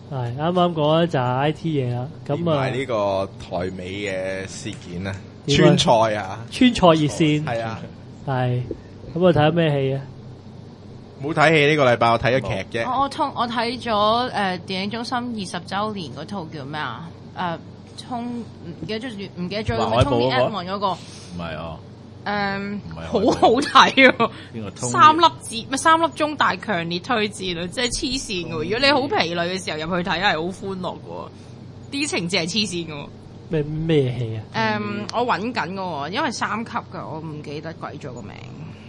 係啱啱講就係 I T 嘢啦，咁啊呢個台美嘅事件啊， 點啊川菜啊， 川菜熱線係啊， 係咁我睇咗咩戲啊？ 冇睇戲呢個禮拜，我睇咗劇啫。 我睇咗電影中心20週年嗰套叫咩啊？唔記得咗華海堡嗰個 Tony Edmond 嗰個唔係哦。 好好睇啊邊個 ！3粒鐘大強烈推薦啊！即係黐線嘅喎。如果你好疲累嘅時候入去睇係好歡樂嘅喎，啲情節係黐線嘅喎。 咩戲啊？ 我揾緊嘅喎，因為3級嘅，我唔記得鬼咗個名。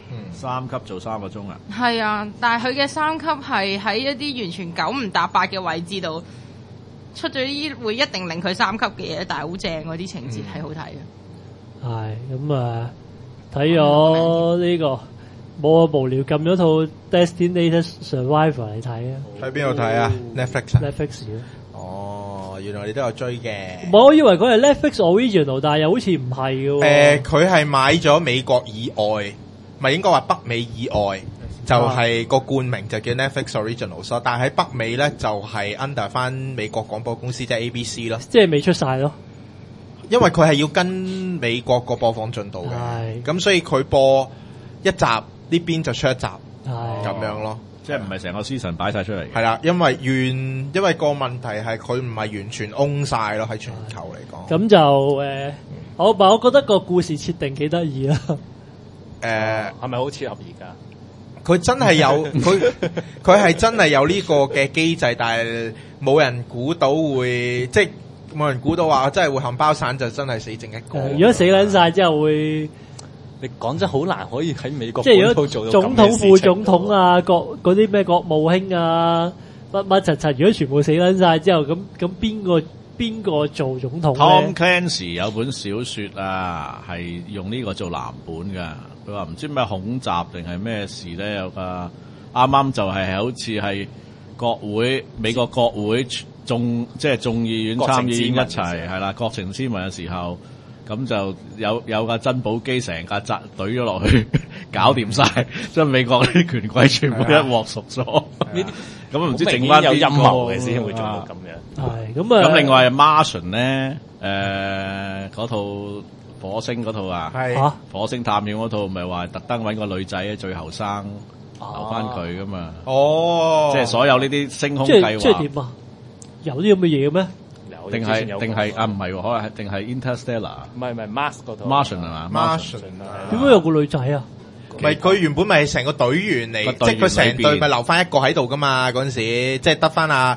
3級做3個鐘啊！ 係啊，但係佢嘅3級係喺一啲完全9唔搭8嘅位置度出咗啲會一定令佢3級嘅嘢，但係好正嗰啲情節係好睇嘅。 係咁啊！睇咗呢個冇啊無聊撳咗套 Designated Survivor 嚟睇啊！ 喺邊度睇啊 ？Netflix 哦，原來你都有追嘅。 我以為佢係 Netflix Original， 但係又好似唔係嘅。 佢係買咗美國以外，咪應該話北美以外，就係個冠名就叫 Netflix Original， 但係喺北美咧就係 under 翻美國廣播公司，即係 ABC 咯， 即係未出晒咯。 因為佢係要跟美國個播放進度嘅，咁所以佢播一集呢邊就出一集，咁樣咯， 即係唔係成個 season 擺晒出嚟。 係啦，因為個問題係佢唔係完全 own 晒咯，喺全球嚟講。 咁就我覺得個故事設定幾得意啦。 係咪好切合而家？ 佢真係有佢係真係有呢個嘅機制，但係冇人估到會即係。冇人估到話真係會冚包散，就真係死剩一個。 如果死撚晒之後會， 你講真好難可以喺美國即係如果做到總統、副總統啊，嗰啲咩國務卿啊，乜柒，如果全部死撚晒之後，咁邊個做總統咧 Tom Clancy 有本小說啊，係用呢個做藍本噶。佢話唔知咩恐襲定係咩事咧，有個啱啱就係好似係美國國會。即係眾議院參議院一齊係啦，國情咨文嘅時候，咁就有架珍寶機成架懟咗落去，搞掂晒，將美國啲權貴全部一鑊熟咗。呢啲咁唔知整翻有陰謀嘅先會做到咁樣。 係咁啊！ 咁另外 Martian 咧，嗰套火星嗰套啊，火星探險嗰套，咪話特登揾個女仔最後生留翻佢噶嘛？ 哦， 即係所有呢啲星空計劃。 即係點啊？有啲咁嘅嘢嘅咩？ 定係啊？唔係喎，可能係定係 Interstellar？ 唔係 Mars 嗰套 Martian 係嘛 ？Martian 點解有個女仔啊？ 唔係佢原本咪成個隊員嚟，即係佢成隊咪留翻一個喺度噶嘛？嗰陣時即係得翻阿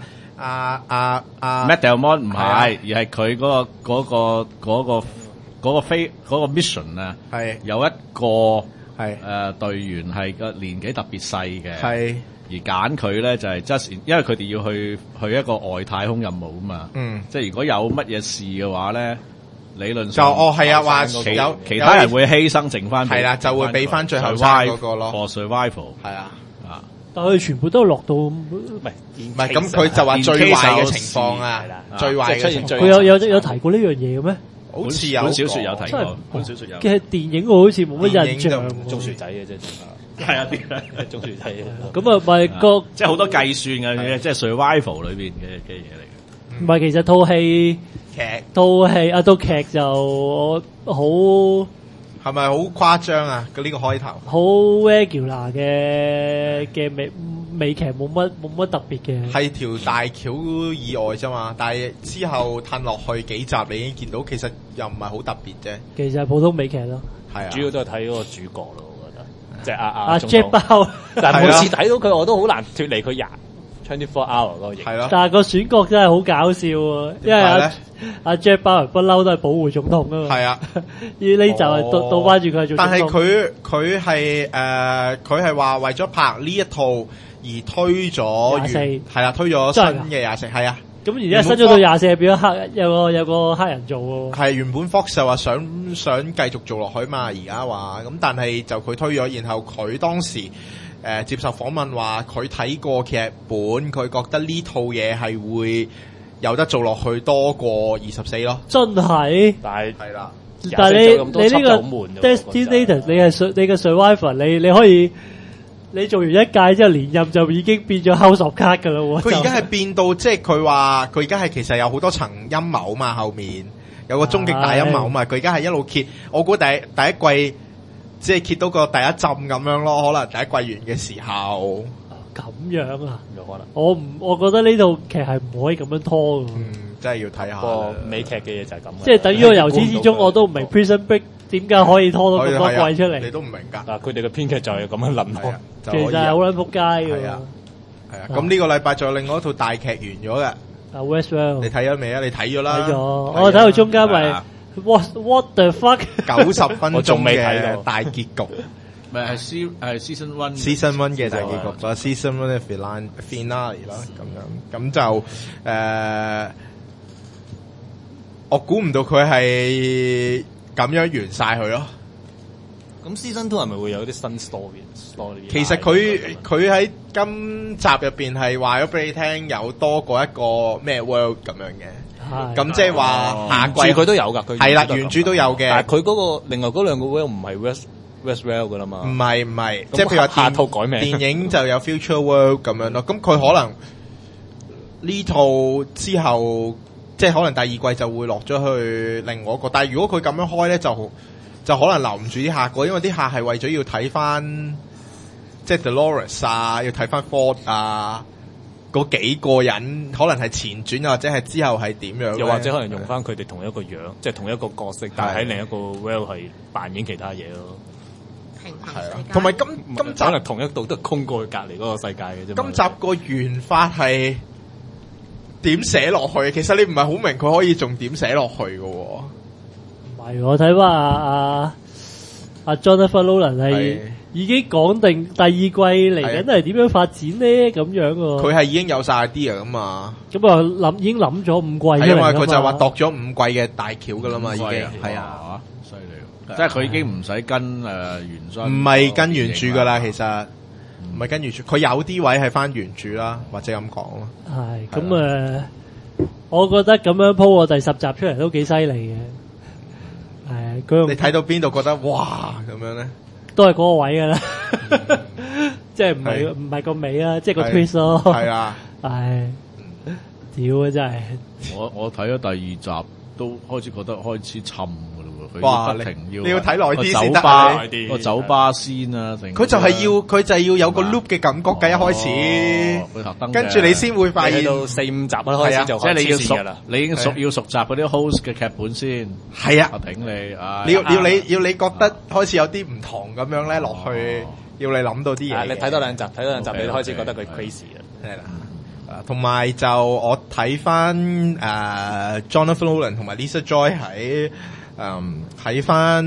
Matt Damon 唔係，而係佢嗰個mission 啊，係有一個係隊員係個年紀特別細嘅，係。而揀佢咧就係 just 因為佢哋要去一個外太空任務啊嘛，即係如果有乜嘢事嘅話咧，理論上係啊，話有其他人會犧牲剩翻， 係啦，就會俾翻最後嗰個咯 for survival， 係啊， 但係佢全部都落到唔係咁，佢就話最壞嘅情況啊，最壞嘅情況。 佢有提過呢樣嘢嘅咩？ 好似有本小說有提過，本小說有嘅電影我好似冇乜印象， 種薯仔嘅啫。 係啊， 種薯仔咁啊，咪個即係好多計算嘅，即係 survival 裏邊嘅嘢嚟嘅。 唔係，其實套戲套劇就好係咪好誇張啊？呢個開頭好 regular 嘅美劇，冇乜特別嘅， 係條大橋以外啫嘛。但係之後褪落去幾集，你已經見到其實又唔係好特別啫。 其實係普通美劇咯， 係啊， 主要都係睇嗰個主角咯。即係阿 Jack 包， 但係每次睇到佢，我都好難脫離佢24 hour 嗰個型。 係咯， 但係個選角真係好搞笑喎，因為阿 Jack 包不嬲都係保護總統啊嘛。 係啊， 呢就係倒翻住佢係做總統。 但係佢係話為咗拍呢一套而推咗 24， 係啦，推咗新嘅24，係啊。 咁而家新咗到24，變咗有個黑人做喎。 係原本 Fox 就話想繼續做落去嘛，而家話咁，但係就佢推咗，然後佢當時接受訪問話佢睇過劇本，佢覺得呢套嘢係會有得做落去多過24咯。 真係， 但係係啦， 但係你呢個 Destinator，你嘅 Survivor，你可以你做完一屆之後連任就已經變咗 House of Cards 㗎啦喎。 佢而家係變到即係佢話佢而家係其實有好多層陰謀嘛，後面有個終極大陰謀嘛。佢而家係一路揭，我估第一季即係揭到個第一浸咁樣咯。可能第一季完嘅時候咁樣啊， 有可能。 我覺得呢套劇係唔可以咁樣拖㗎。 真係要睇下。 個美劇嘅嘢就係咁嘅。 即係等於我由始至終我都唔明 Prison Break 點解可以拖到咁多季出嚟。 你都唔明㗎。 嗱，佢哋嘅編劇就係咁樣諗咯。 其實係好撚撲街㗎。 係啊。咁呢個禮拜仲有另外一套大劇完咗嘅。 Westworld 你睇咗未啊？你睇咗啦。 睇咗，我睇到中間咪 what the fuck 90分鐘我仲未睇到嘅大結局。 咪係 season one season one 嘅大結局啦，season one 嘅 finale 啦，咁就我估唔到佢係咁樣完晒佢咯。 咁 season two 係咪會有啲新 story？ 其實佢喺今集入邊係話咗俾你聽，有多過一個咩 world 咁樣嘅。咁即係話下季佢都有㗎，佢係啦，原著都有嘅。 但係佢嗰個另外嗰兩個 world 唔係 Westworld 㗎啦嘛。唔係，即係譬如話下套改名， 電影就有 Future World 咁樣咯。咁佢可能呢套之後，即係可能第二季就會落咗去另外一個。但係如果佢咁樣開咧，就可能留唔住啲客個，因為啲客係為咗要睇翻即係 Dolores 啊，要睇翻 Ford 啊，嗰幾個人可能係前傳或者係之後係點樣， 又或者可能用翻佢哋同一個樣，即係同一個角色，但係喺另一個 world 係扮演其他嘢咯。 係啊，同埋今集可能同一度都係空過去隔離嗰個世界嘅啫。 今集個原法係點寫落去？其實你唔係好明佢可以仲點寫落去嘅喎。 唔係，我睇翻阿 Jonathan Nolan 係已經講定第二季嚟緊係點樣發展咧，咁樣喎。佢係已經有晒 idea 噶嘛。 咁啊已經諗咗5季出嚟㗎嘛。 因為佢就話度咗5季嘅大橋噶啦嘛，已經係啊， 犀利！即係佢已經唔使跟原裝， 唔係跟原著噶啦，其實唔係跟原著，佢有啲位係翻原著啦，或者咁講咯。 係咁我覺得咁樣鋪個第10集出嚟都幾犀利嘅。係你睇到邊度覺得哇咁樣咧？ 都係嗰個位噶啦，即係唔係個尾啦，即係個 twist 咯。 係啊， 唉，屌啊真係！ 我睇咗第2集都開始覺得開始沉噶咯喎， 佢不停你要睇耐啲先得個酒吧先啊， 佢就係要有個 loop 嘅感覺㗎，一開始，跟住你先會發現到4-5集開始就即係你要熟㗎啦， 你已經要熟習嗰啲 host 嘅劇本先。 係啊， 我頂你， 要你覺得開始有啲唔同咁樣咧落去，要你諗到啲嘢。 你睇多2集，你開始覺得佢 crazy 啦。 係啦。同埋就我睇翻Jonathan Nolan 同埋 Lisa Joy 喺翻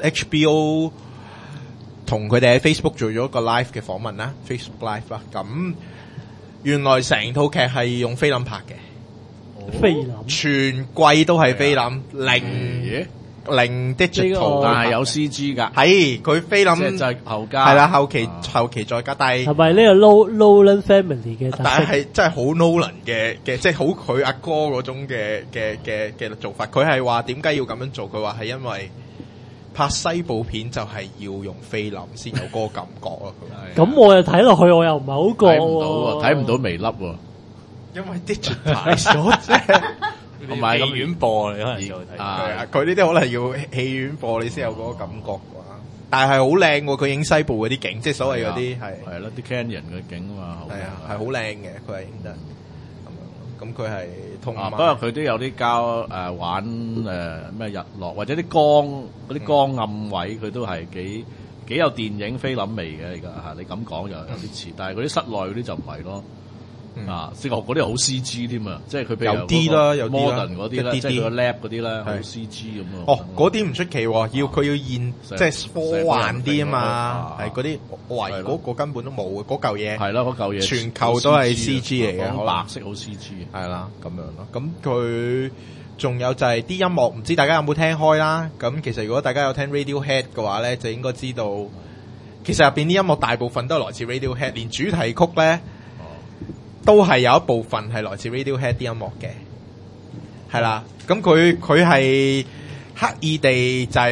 HBO 同佢哋喺 Facebook 做咗個 live 嘅訪問啦 ，Facebook live 啦。咁原來成套劇係用菲林拍嘅， 菲林全季都係菲林，零 digital， 但係有 CG 㗎。 係佢菲林即係後加， 係啦，後期再加，但係係咪呢個 Nolan family 嘅特色？ 但係真係好 Nolan 嘅，即係好佢阿哥嗰種嘅做法。佢係話點解要咁樣做？佢話係因為拍西部片就係要用菲林先有嗰個感覺咯。 咁我又睇落去，我又唔係好覺喎， 睇唔到微粒喎， 因為 digital 咗啫。 同埋戲院播，你可能就會睇。 佢呢啲可能要戲院播，你先有嗰個感覺啩。但係好靚喎，佢影西部嗰啲景，即係所謂嗰啲係咯，啲 canyon 嘅景啊嘛。 係啊，係好靚嘅，佢係影得咁佢係同埋。 不過佢都有啲玩咩日落或者啲光嗰啲光暗位，佢都係幾有電影菲林味嘅而家嚇。你咁講又有啲似，但係嗰啲室內嗰啲就唔係咯。即係嗰啲好 CG 添啊！即係佢譬如有啲啦，有 modern 嗰啲咧，即係個 lab 嗰啲咧，好 CG 咁咯。 哦，嗰啲唔出奇喎，佢要現即係科幻啲啊嘛，係嗰啲我懷疑嗰個根本都冇嘅，嗰嚿嘢係啦，嗰嚿嘢全球都係 CG 嚟嘅， 白色好 CG 係啦，咁樣咯。咁佢仲有就係啲音樂，唔知大家有冇聽開啦？咁其實如果大家有聽 Radiohead 嘅話咧，就應該知道，其實入邊啲音樂大部分都係來自 Radiohead，連主題曲咧。都係有一部分係來自 Radiohead 啲音樂嘅，係啦。咁佢係刻意地就係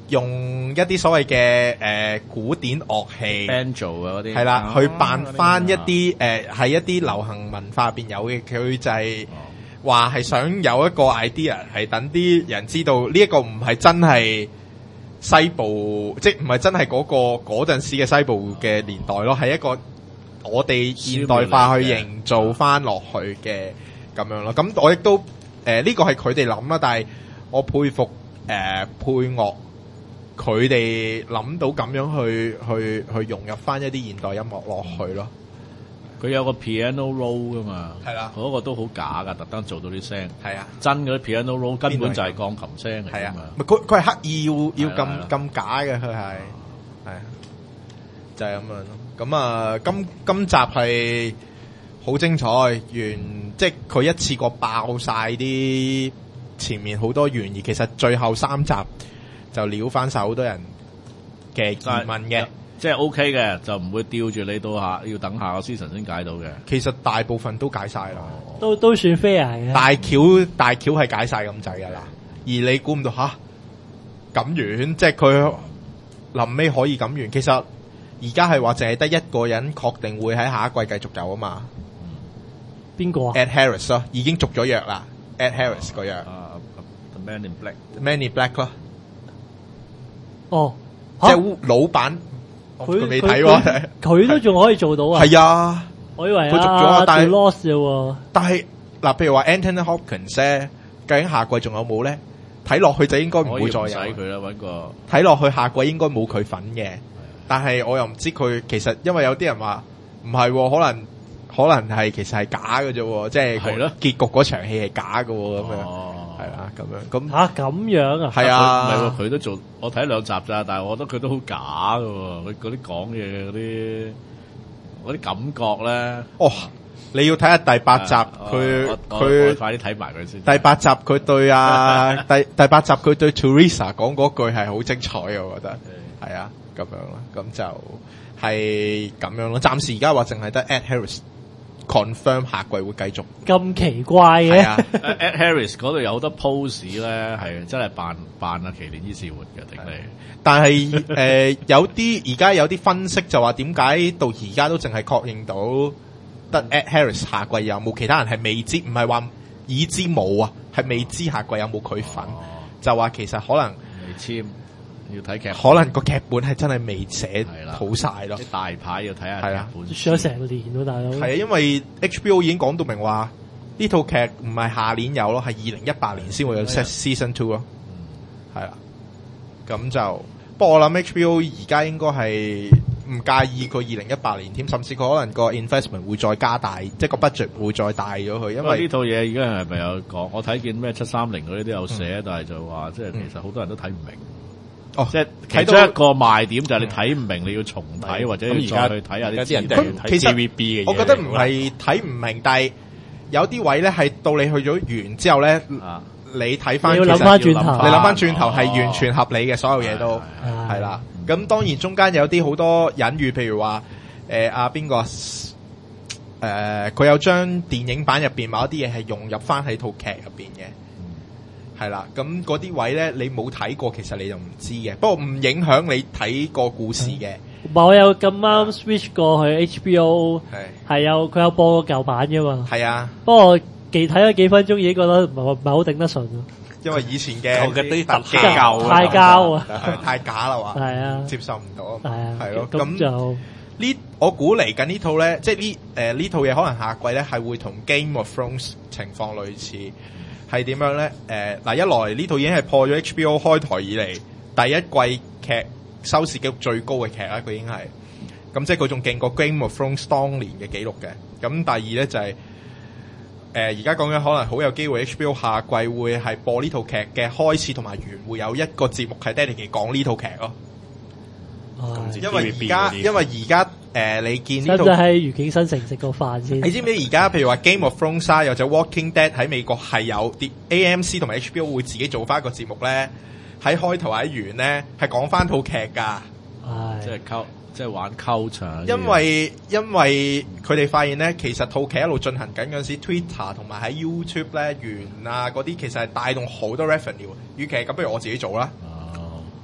用一啲所謂嘅古典樂器 banjo 啊嗰啲係啦，去扮翻一啲係一啲流行文化入邊有嘅，佢就係話係想有一個 idea， 係等啲人知道呢一個唔係真係西部，即係唔係真係嗰陣時嘅西部嘅年代咯，係一個我哋現代化去營造翻落去嘅咁樣咯。咁我亦都呢個係佢哋諗啦，但係我佩服配樂。佢哋諗到咁樣去融入翻一啲現代音樂落去咯。 佢有個 piano roll 噶嘛， 係啦， 嗰個都好假噶，特登做到啲聲。 係啊， 真嗰啲 piano roll 根本就係鋼琴聲嚟係啊㗎嘛。 佢係刻意要咁假嘅，佢係啊，就係咁樣咯。咁啊，今集係好精彩，即係佢一次過爆晒啲前面好多懸疑，其實最後3集。就撩翻晒好多人嘅疑問嘅， 即係 OK 嘅，就唔會吊住你到要等下個 season 先解到嘅。 其實大部分都解晒啦， 都算 fair 嘅。 大橋係解晒咁滯噶啦，而你估唔到咁遠，即係佢臨尾可以咁遠。其實而家係話淨係得一個人確定會喺下一季繼續有啊嘛。 邊個啊 ？Ed Harris 咯，已經續咗約啦。Ed Harris 個約。 The Man in Black。Man in Black 咯。 哦， 即係老闆，佢未睇喎， 佢都仲可以做到啊！ 係啊， 我以為佢續咗，但係 lost 啫喎。 但係嗱，譬如話 Anthony Hopkins 咧，究竟下季仲有冇咧？睇落去就應該唔會再有。 唔使佢啦，揾個睇落去下季應該冇佢份嘅，但係我又唔知佢其實，因為有啲人話唔係，可能係其實係假嘅啫，即係結局嗰場戲係假嘅咁樣。係啦，咁樣咁咁樣啊？ 係啊， 唔係佢都做，我睇2集咋，但係我覺得佢都好假㗎，佢嗰啲講嘢嗰啲感覺咧。 哦，你要睇下第8集，佢快啲睇埋佢先。 第8集佢對第8集佢對 Teresa 講嗰句係好精彩嘅，我覺得係啊，咁樣啦，咁就係咁樣咯。暫時而家話淨係得 Ed Harris confirm 下季會繼續， 咁奇怪嘅。 Ed Harris 嗰度有好多 pose 咧，係真係扮啊奇連伊士活嘅定你。 但係有啲而家有啲分析就話點解到而家都淨係確認到得 Ed Harris 下季有冇，其他人係未知，唔係話已知冇啊，係未知下季有冇佢份，就話其實可能未簽。要睇劇， 可能個劇本係真係未寫好晒咯。 啲大牌要睇下劇本， 上咗成年咯，大佬。 係啊，因為 HBO 已經講到明話呢套劇唔係下年有咯，係2018年先會有 Season 2咯。係啦，咁就不過我諗 HBO 而家應該係唔介意佢2018年添，甚至佢可能個 investment 會再加大，即係個 budget 會再大咗佢。因為呢套嘢而家係咪有講？我睇見咩730嗰啲都有寫，但係就話即係其實好多人都睇唔明。 哦， 即係其中一個賣點就係你睇唔明，你要重睇或者要再去睇下啲資料。 其實 TVB 嘅嘢， 我覺得唔係睇唔明，但係有啲位咧係到你去咗完之後咧，你睇翻， 你要諗翻轉頭， 你諗翻轉頭係完全合理嘅，所有嘢都係啦。咁當然中間有啲好多隱喻，譬如話邊個佢有將電影版入邊某一啲嘢係融入翻喺套劇入邊嘅。係啦，咁嗰啲位咧，你冇睇過，其實你就唔知嘅。不過唔影響你睇個故事嘅。 我有咁啱 switch 過去 HBO， 係有佢有播過舊版嘅嘛。 係啊， 不過睇咗幾分鐘已經覺得唔係好頂得順咯。 因為以前嘅啲特技太膠啊， 太假啦話。 係啊， 接受唔到。 係啊， 係咯， 咁就我估嚟緊呢套咧，即係呢套嘢可能下季咧係會同 Game of Thrones 情況類似。係點樣咧？嗱，一來呢套已經係破咗 HBO 開台以嚟第一季劇收視紀錄最高嘅劇啦，佢已經係咁，即係佢仲勁過 Game of Thrones 當年嘅紀錄嘅。咁第二咧就係而家講緊可能好有機會 HBO 下季會係播呢套劇嘅開始同埋完，會有一個節目係 dedicate 講呢套劇咯。因為而家你見呢套， 使唔使喺愉景新城食個飯先？ 你知唔知而家譬如話 Game of Thrones 啊，又或者 Walking Dead 喺美國係有啲 AMC 同埋 HBO 會自己做翻一個節目咧，喺開頭喺完咧係講翻套劇㗎， 即係玩 culture。 因為佢哋發現咧，其實套劇一路進行緊嗰陣時 ，Twitter 同埋喺 YouTube 咧完啊嗰啲，其實係帶動好多 revenue。與其咁，不如我自己做啦。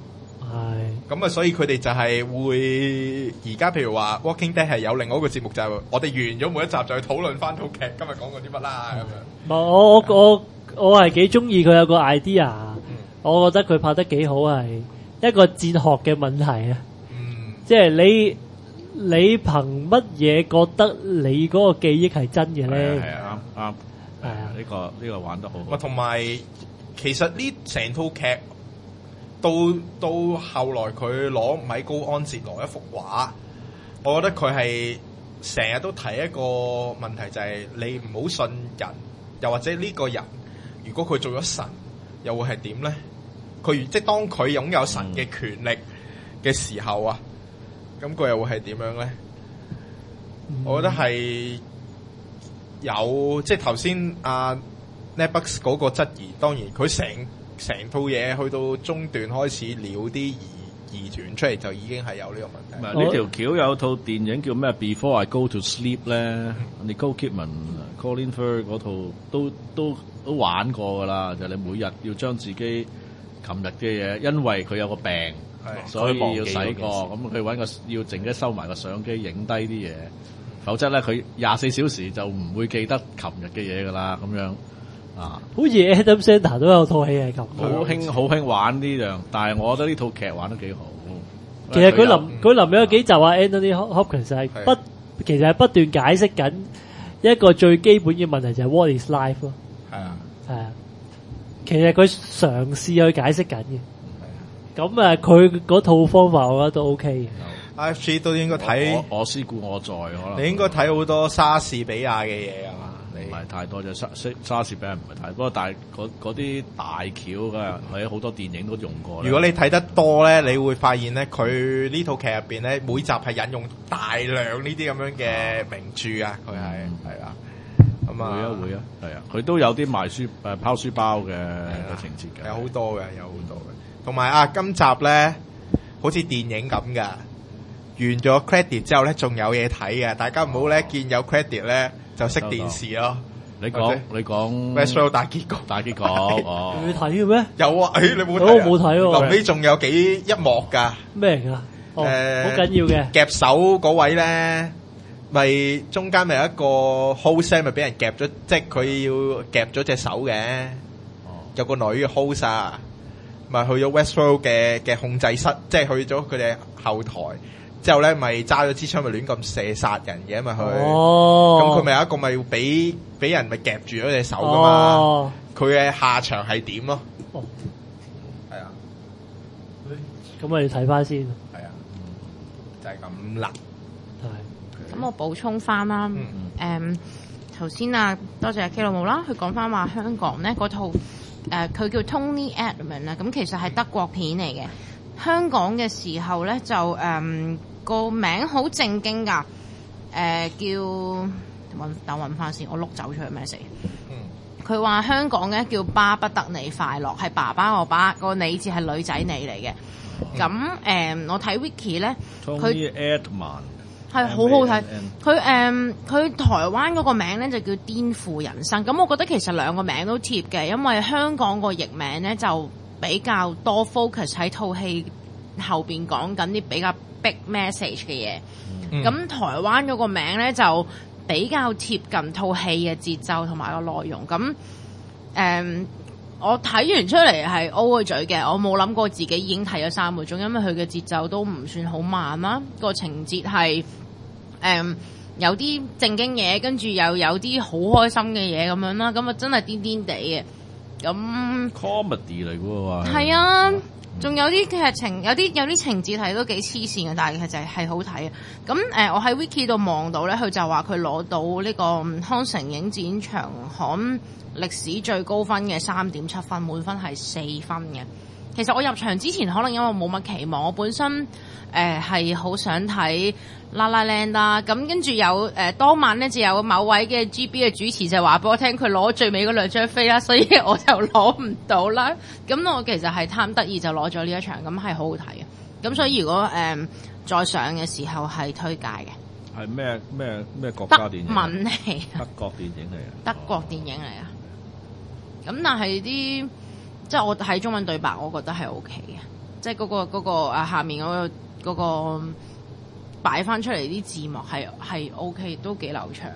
係咁啊，所以佢哋就係會而家譬如話 Walking Dead 係有另外一個節目，就係我哋完咗每一集就去討論翻套劇，今日講過啲乜啦咁樣。 我係幾中意佢有個 idea，我覺得佢拍得幾好，係一個哲學嘅問題啊。即係你憑乜嘢覺得你嗰個記憶係真嘅咧？ 係啊，啱，係啊，呢個玩得好好。 同埋其實呢成套劇到後來佢攞米高安哲羅一幅畫，我覺得佢係成日都提一個問題，就係你唔好信人，又或者呢個人如果佢做咗神，又會係點咧？佢即係當佢擁有神嘅權力嘅時候啊，咁佢又會係點樣咧？我覺得係有即係頭先阿 Netbucks 嗰個質疑，當然佢成套嘢去到中段開始撩啲疑團出嚟，就已經係有呢個問題。 唔係呢條橋有套電影叫咩 Before I Go to Sleep 咧，Nicole Kidman、Colin Firth 嗰套都玩過㗎啦，就係你每日要將自己琴日嘅嘢，因為佢有個病，所以要洗過，咁佢揾個要靜啲收埋個相機影低啲嘢，否則咧佢24小時就唔會記得琴日嘅嘢㗎啦，咁樣。啊， 好似 Adam Sandler 都有套戲係咁， 好興玩呢樣，但係我覺得呢套劇玩得幾好。 其實佢臨尾有幾集啊 Anthony Hopkins 其實係不斷解釋緊一個最基本嘅問題，就係 What is life 咯。係啊，其實佢嘗試去解釋緊嘅。咁啊，佢嗰套方法我覺得都 OK 嘅。 IFG 都應該睇， 我思故我在可能。 你應該睇好多莎士比亞嘅嘢啊嘛。 唔係太多，就莎士比亞唔係太多，但係嗰啲大橋嘅喺好多電影都用過。 如果你睇得多咧，你會發現咧，佢呢套劇入邊咧，每集係引用大量呢啲咁樣嘅名著啊，佢係啊，咁啊會啊，係啊，佢都有啲賣書拋書包嘅情節嘅， 有好多嘅，同埋啊，今集咧好似電影咁㗎，完咗 credit 之後咧，仲有嘢睇嘅，大家唔好咧見有 credit 咧。就熄電視咯。 你講 Westworld 大結局哦。 你睇嘅咩？ 有啊，你冇睇？ 我冇睇喎。 臨尾仲有一幕㗎。 咩嚟㗎？好緊要嘅。 夾手嗰位咧，咪中間咪有一個 host 咪俾人夾咗，即係佢要夾咗隻手嘅。有個女嘅 host 啊，咪去咗 Westworld 嘅控制室，即係去咗佢哋後台。之後咧，咪揸咗支槍，咪亂咁射殺人嘅，咪佢。咁佢咪有一個咪要俾人咪夾住咗隻手噶嘛？佢嘅下場係點咯？係啊。 咁我哋睇翻先。 係啊。就係咁啦。 係。咁我補充翻啦。頭先啊，多謝阿 K 老母啦，佢講翻話香港咧嗰套佢叫 Tony Erdmann 啦，咁其實係德國片嚟嘅。香港嘅時候咧就個名好正經㗎，等揾翻先，我碌走出去咩事？佢話香港嘅叫巴不得你快樂，係爸爸個你字係女仔你嚟嘅。咁我睇 Wiki 咧， 佢 Erdmann 係好好睇。佢台灣嗰個名咧就叫顛覆人生。咁我覺得其實兩個名都貼嘅，因為香港個譯名咧就比較多 focus 喺套戲後邊講緊啲比較 big message 嘅嘢，咁台灣嗰個名咧就比較貼近套戲嘅節奏同埋個內容。咁我睇完出嚟係 O 個嘴嘅，我冇諗過自己已經睇咗3個鐘，因為佢嘅節奏都唔算好慢啦，個情節係有啲正經嘢，跟住又有啲好開心嘅嘢咁樣啦，咁啊真係癲癲地嘅。咁 comedy 嚟嘅喎， 係啊，仲有啲劇情，有啲情節係都幾黐線嘅，但係其實係好睇嘅。咁我喺 Wiki 度望到咧，佢就話佢攞到呢個康城影展長刊歷史最高分嘅3.7分，滿分係4分嘅。其實我入場之前可能因為冇乜期望，我本身係好想睇 La La Land 啦，咁跟住有當晚咧就有某位嘅 GB 嘅主持就話俾我聽佢攞最尾嗰2張飛啦，所以我就攞唔到啦。咁我其實係貪得意就攞咗呢一場，咁係好好睇嘅。咁所以如果再上嘅時候係推介嘅。 係咩國家電影？ 德文嚟啊！ 德國電影嚟啊！ 德國電影嚟啊！咁但係啲即係我睇中文對白，我覺得係 OK 嘅。 即係嗰個下面嗰個擺翻出嚟啲字幕係 OK， 都幾流暢。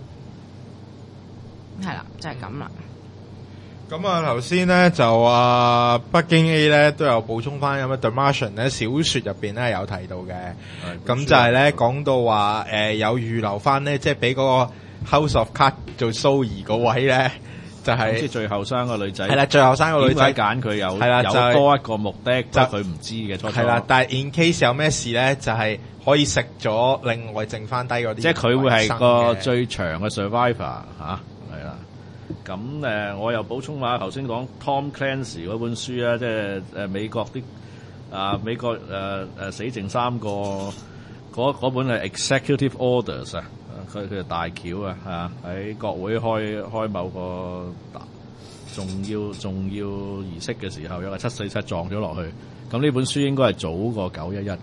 係啦，就係咁啦。 咁啊，頭先咧就北京 A 咧都有補充翻，咁啊 The Martian 咧小說入邊咧有提到嘅，咁就係咧講到話有預留翻咧，即係俾嗰個 House of Cards 做 Zoe 嗰位咧，就係即係最後生個女仔。係啦，最後生個女仔揀佢有係啦， 有多一個目的，就佢唔知嘅。係啦，但係 in case 有咩事咧，就係可以食咗另外剩翻低嗰啲。即係佢會係個最長嘅 survivor 嚇。咁我又補充下頭先講 Tom Clancy 嗰本書啊，即係美國啲美國死剩3個嗰本係 Executive Orders 啊，佢大橋啊喺國會開某個重要儀式嘅時候，有個747撞咗落去。咁呢本書應該係早過911嘅。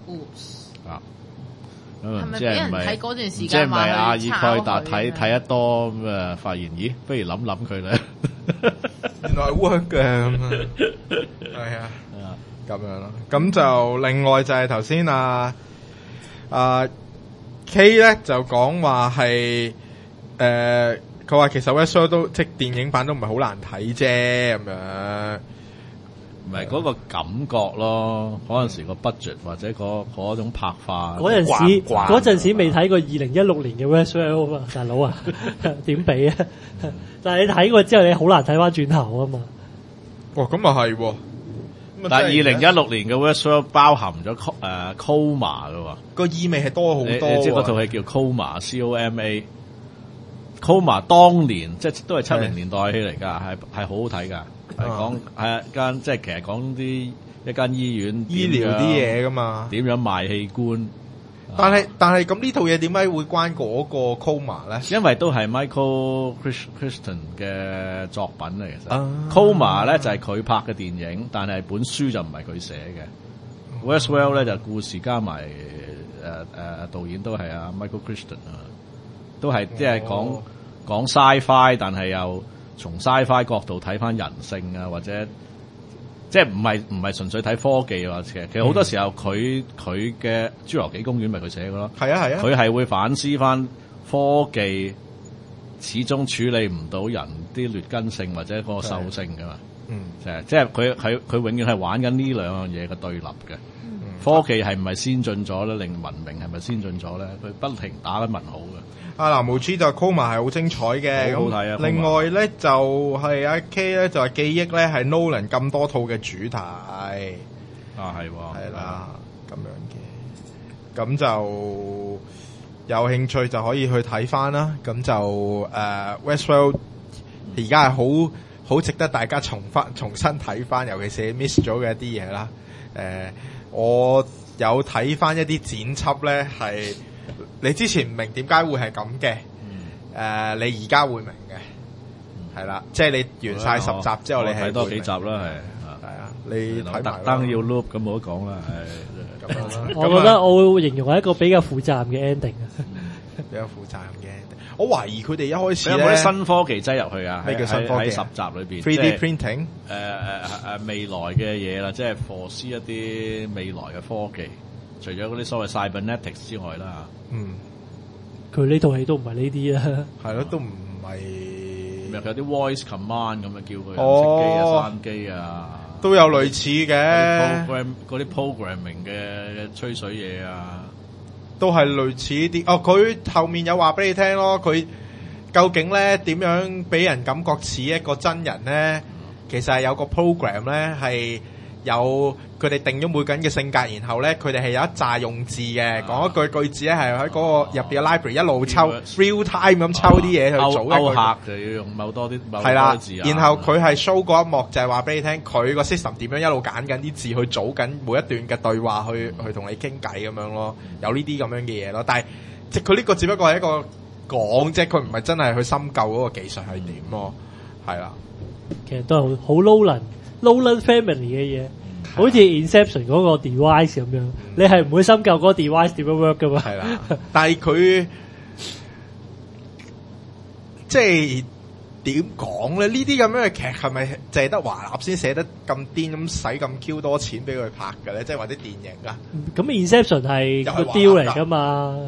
係咪俾人睇嗰段時間？ 即係唔係阿爾蓋達睇得多咁啊？發現咦，不如諗佢咧， 原來 work 嘅咁啊，係啊，咁樣咯。咁就另外就係頭先K 咧就講話係佢話其實 Westworld 都即係電影版都唔係好難睇啫咁樣。 唔係嗰個感覺咯，嗰陣時個 budget 或者嗰種拍法。 嗰陣時未睇過2016年嘅 Westworld 啊，大佬啊，點比啊？但係你睇過之後，你好難睇翻轉頭啊嘛。 哦，咁啊係喎。 但係2016年嘅 Westworld 包含咗Coma 嘅喎， 個意味係多好多。 即係嗰套戲叫 Coma，C-O-M-A。Coma 當年即係都係70年代戲嚟㗎，係好好睇㗎。係講係間即係其實講一間醫院醫療啲嘢噶嘛， 點樣賣器官？ 但係咁呢套嘢點解會關嗰個 Coma 咧？ 因為都係 Michael Crichton 嘅作品嚟，其實。Coma 咧就係佢拍嘅電影，但係本書就唔係佢寫嘅。Westworld 咧就故事加埋導演都係Michael Crichton 啊，都係即係講 sci-fi， 但係又從 sci-fi 角度睇翻人性啊，或者即係唔係純粹睇科技啊，其實好多時候佢嘅侏羅紀公園咪佢寫嘅咯， 係啊， 佢係會反思翻科技始終處理唔到人啲劣根性或者嗰個獸性噶嘛，即係佢永遠係玩緊呢兩樣嘢嘅對立嘅。科技係唔係先進咗咧？令文明係咪先進咗咧？佢不停打緊問號嘅。 阿藍無知就 Coma 係好精彩嘅， 好睇啊！ 另外咧就係阿 K 咧就係記憶咧係 Nolan 咁多套嘅主題係啦咁樣嘅，咁就有興趣就可以去睇翻啦。咁就Westworld 而家係好值得大家重新睇翻，尤其是 miss 咗嘅一啲嘢啦。我有睇翻一啲剪輯咧係。你之前唔明點解會係咁嘅，你而家會明嘅，係啦，即係你完晒10集之後，你係睇多幾集啦，係啊，你睇特登要 loop 咁冇得講啦， 咁樣啦。 我覺得我會形容係一個比較負責任嘅 ending 比較負責任嘅 ending。我懷疑佢哋一開始有冇啲新科技擠入去啊？ 咩叫新科技？ 喺10集裏邊 3D printing， 未來嘅嘢啦，即係 foresee 一啲未來嘅科技。除咗嗰啲所謂 cybernetics 之外啦， 佢呢套戲都唔係呢啲啦， 係咯，都唔係。 咪有啲 voice command 咁啊，叫佢熄機啊、閂機啊， 都有類似嘅。 嗰啲 programming 嘅吹水嘢啊， 都係類似啲。哦，佢後面有話俾你聽咯，佢究竟咧點樣俾人感覺似一個真人咧？其實係有個 program 咧係。有佢哋定咗每個人嘅性格，然後咧佢哋係有一紮用字嘅，講一句字咧係喺嗰個入邊嘅 library 一路抽 real time 咁抽啲嘢去組一個。 客就要用某多啲係啦，然後佢係 show 嗰一幕就係話俾你聽，佢個 system 點樣一路揀緊啲字去組緊每一段嘅對話去同你傾偈咁樣咯，有呢啲咁樣嘅嘢咯。但係即係佢呢個只不過係一個講啫，佢唔係真係去深究嗰個技術係點咯，係啦。 其實都係好 Nolan family 嘅嘢。好似 Inception 嗰個 device 咁樣，你係唔會深究嗰個 device 點樣 work 噶嘛？係啦， 但係佢即係點講咧？呢啲咁樣嘅劇係咪淨係得華納先寫得咁癲咁使咁 Q 多錢俾佢拍嘅咧？即係或者電影啊？ 咁 Inception 係個 deal 嚟㗎嘛？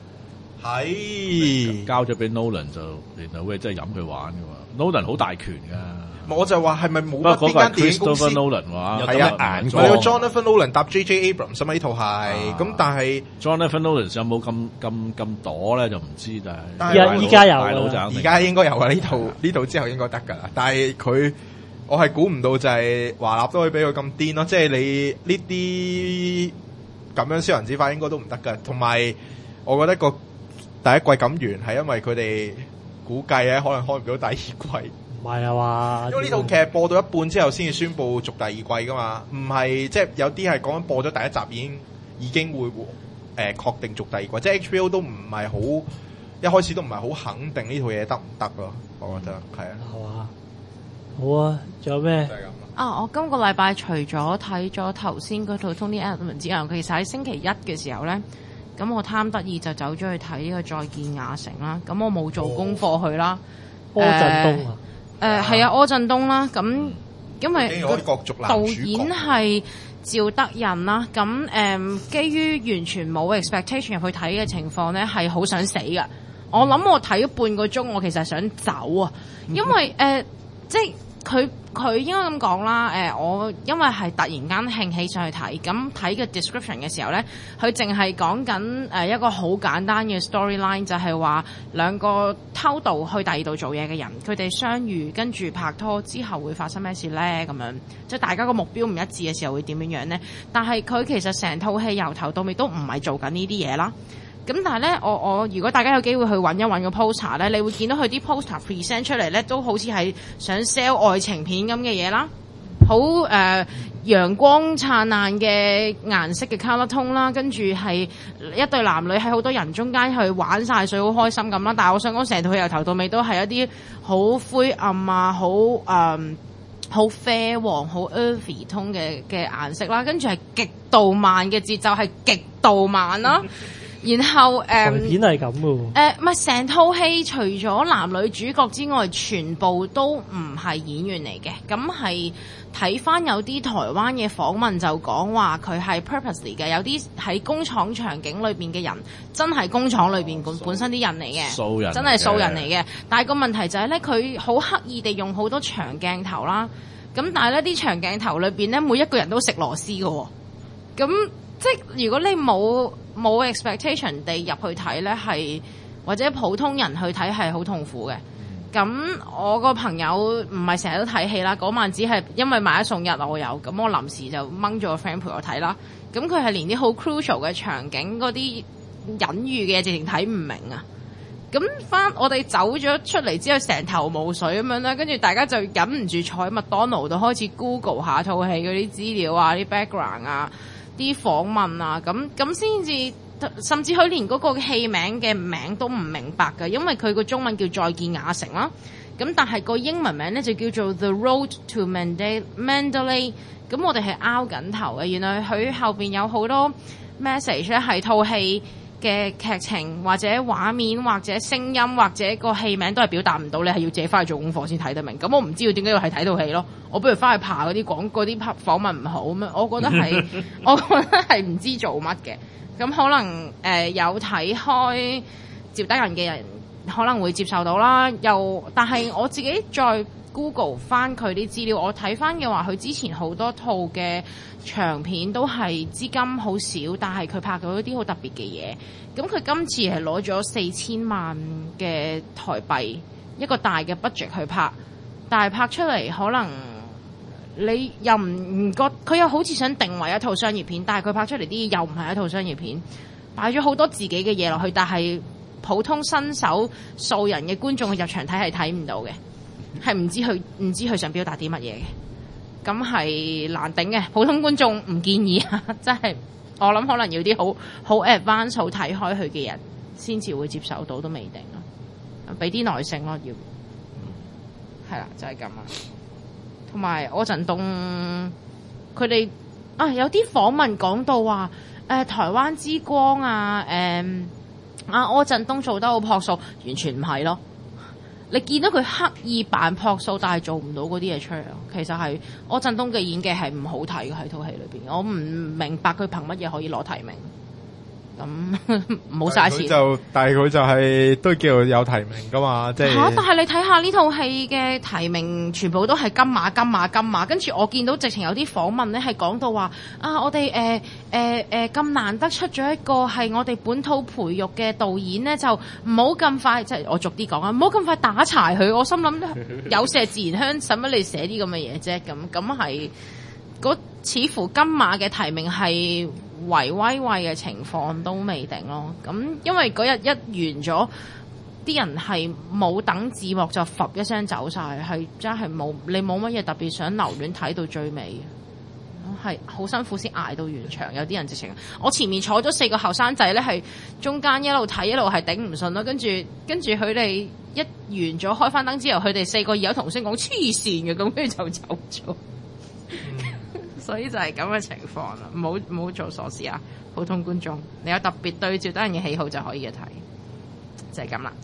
係交咗俾 Nolan 就然後喂真係飲佢玩㗎嘛 ，Nolan 好大權㗎。 我就話係咪冇乜邊間電影公司 Nolan 話係啊？唔係有 Jonathan Nolan 搭 J.J. Abrams 嘛？呢套係咁，但係 Jonathan Nolan 有冇咁躲咧就唔知，但係依家有大佬就而家應該有啊！呢套之後應該得㗎啦。但係我係估唔到就係華納都可以俾佢咁癲咯。即係你呢啲咁樣燒人紙法應該都唔得㗎。同埋我覺得個第一季咁完係因為佢哋估計咧可能開唔到第二季。唔係啊嘛， 因為呢套劇播到一半之後先至宣布續第二季㗎嘛，唔係即係有啲係講緊播咗第一集已經會確定續第二季，即係 HBO 都唔係好一開始都唔係好肯定呢套嘢得唔得咯，我覺得係啊。 係嘛？好啊，仲有咩？ 啊！我今個禮拜除咗睇咗頭先嗰套 Tony Erdmann 之外，其實喺星期一嘅時候咧，咁我貪得意就走咗去睇呢個再見雅城啦。咁我冇做功課去啦。 柯震東啊！ 係啊，柯震東啦，咁因為角逐男導主角演係趙德胤啦，咁基於完全冇 expectation 入去睇嘅情況咧，係好想死㗎。我諗我睇咗半個鐘，我其實係想走啊，因為即係佢應該咁講啦，我因為係突然間興起上去睇，咁睇嘅 description 嘅時候咧，佢淨係講緊一個好簡單嘅 storyline，就係話兩個偷渡去第二度做嘢嘅人，佢哋相遇跟住拍拖之後會發生咩事咧？咁樣即係大家個目標唔一致嘅時候會點樣樣咧？但係佢其實成套戲由頭到尾都唔係做緊呢啲嘢啦。咁但係咧，我如果大家有機會去揾一揾個 poster 咧，你會見到佢啲 poster present 出嚟咧，都好似係想 sell 愛情片咁嘅嘢啦，好陽光燦爛嘅顏色嘅 color tone 啦，跟住係一對男女喺好多人中間去玩晒水，好開心咁啦。但係我想講成套戲由頭到尾都係一啲好灰暗啊，好啡黃、好 earthy 通嘅顏色啦，跟住係極度慢嘅節奏，係極度慢啦。然後片係咁嘅喎， 唔係成套戲除咗男女主角之外，全部都唔係演員嚟嘅。咁係睇翻有啲台灣嘅訪問就講話佢係 purposely 嘅，有啲喺工廠場景裏邊嘅人真係工廠裏邊本身啲人嚟嘅， 素人真係素人嚟嘅。但係個問題就係咧，佢好刻意地用好多長鏡頭啦。咁但係咧啲長鏡頭裏邊咧，每一個人都食螺絲嘅喎。咁即係如果你冇 expectation 地入去睇咧，係或者普通人去睇係好痛苦嘅。咁我個朋友唔係成日都睇戲啦，嗰晚只係因為買一送一我有，咁我臨時就掹咗個 friend 陪我睇啦。咁佢係連啲好 crucial 嘅場景嗰啲隱喻嘅嘢直情睇唔明啊！咁我哋走咗出嚟之後，成頭霧水咁樣啦，跟住大家就忍唔住坐喺麥當勞度開始 Google 下套戲嗰啲資料啊、啲 background 啊、啲訪問啊，咁先至。甚至佢連嗰個戲名嘅名都唔明白㗎，因為佢個中文叫再見雅城啦，咁但係個英文名咧就叫做 The Road to Mandalay， 咁我哋係拗緊頭嘅。原來佢後邊有好多 message 咧，係套戲嘅劇情或者畫面或者聲音或者個戲名都係表達唔到，你係要自己翻去做功課先睇得明。咁我唔知道點解要係睇套戲咯，我不如翻去爬嗰啲嗰啲訪問唔好咁樣，我覺得係唔知做乜嘅。咁可能有睇開趙德胤嘅人可能會接受到啦，但係我自己再 Google 翻佢啲資料，我睇翻嘅話，佢之前好多套嘅長片都係資金好少，但係佢拍到一啲好特別嘅嘢。咁佢今次係攞咗4000萬嘅台幣，一個大嘅 budget 去拍，但係拍出嚟可能你又唔覺佢又好似想定為一套商業片，但係佢拍出嚟啲又唔係一套商業片，擺咗好多自己嘅嘢落去，但係普通新手素人嘅觀眾去入場睇係睇唔到嘅，係唔知佢想表達啲乜嘢嘅，咁係難頂嘅。普通觀眾唔建議啊，真係我諗可能要啲好 advance 好睇開佢嘅人先至會接受到，都未定咯，俾啲耐性咯，要係啦，就係咁啊。同埋柯震東佢哋有啲訪問講到話台灣之光啊，柯震東做得好樸素，完全唔係咯。 你見到佢刻意扮樸素，但係做唔到嗰啲嘢出嚟咯。其實係柯震東嘅演技係唔好睇嘅喺套戲裏邊，我唔明白佢憑乜嘢可以攞提名。咁唔好嘥錢。 但係佢就係都叫有提名噶嘛，即係但係你睇下呢套戲嘅提名全部都係金馬，跟住我見到直情有啲訪問咧係講到話我哋咁難得出咗一個係我哋本土培育嘅導演咧，就唔好咁快，即係我逐啲講啊，唔好咁快打柴佢。我心諗有麝自然香，使乜你寫啲咁嘅嘢啫？咁係似乎金馬嘅提名係維威嘅情況都未定咯。咁因為嗰日一完咗，啲人係冇等字幕就揈一聲走晒，係真係你冇乜嘢特別想留戀睇到最尾，係好辛苦先捱到完場。有啲人直情我前面坐咗4個後生仔咧，係中間一路睇一路係頂唔順咯。跟住佢哋一完咗開翻燈之後，佢哋4個異口同聲講黐線嘅，咁跟住就走咗。所以就係咁嘅情況啦，唔好做傻事啊！普通觀眾，你有特別對照得人嘅喜好就可以嘅睇，就係咁啦。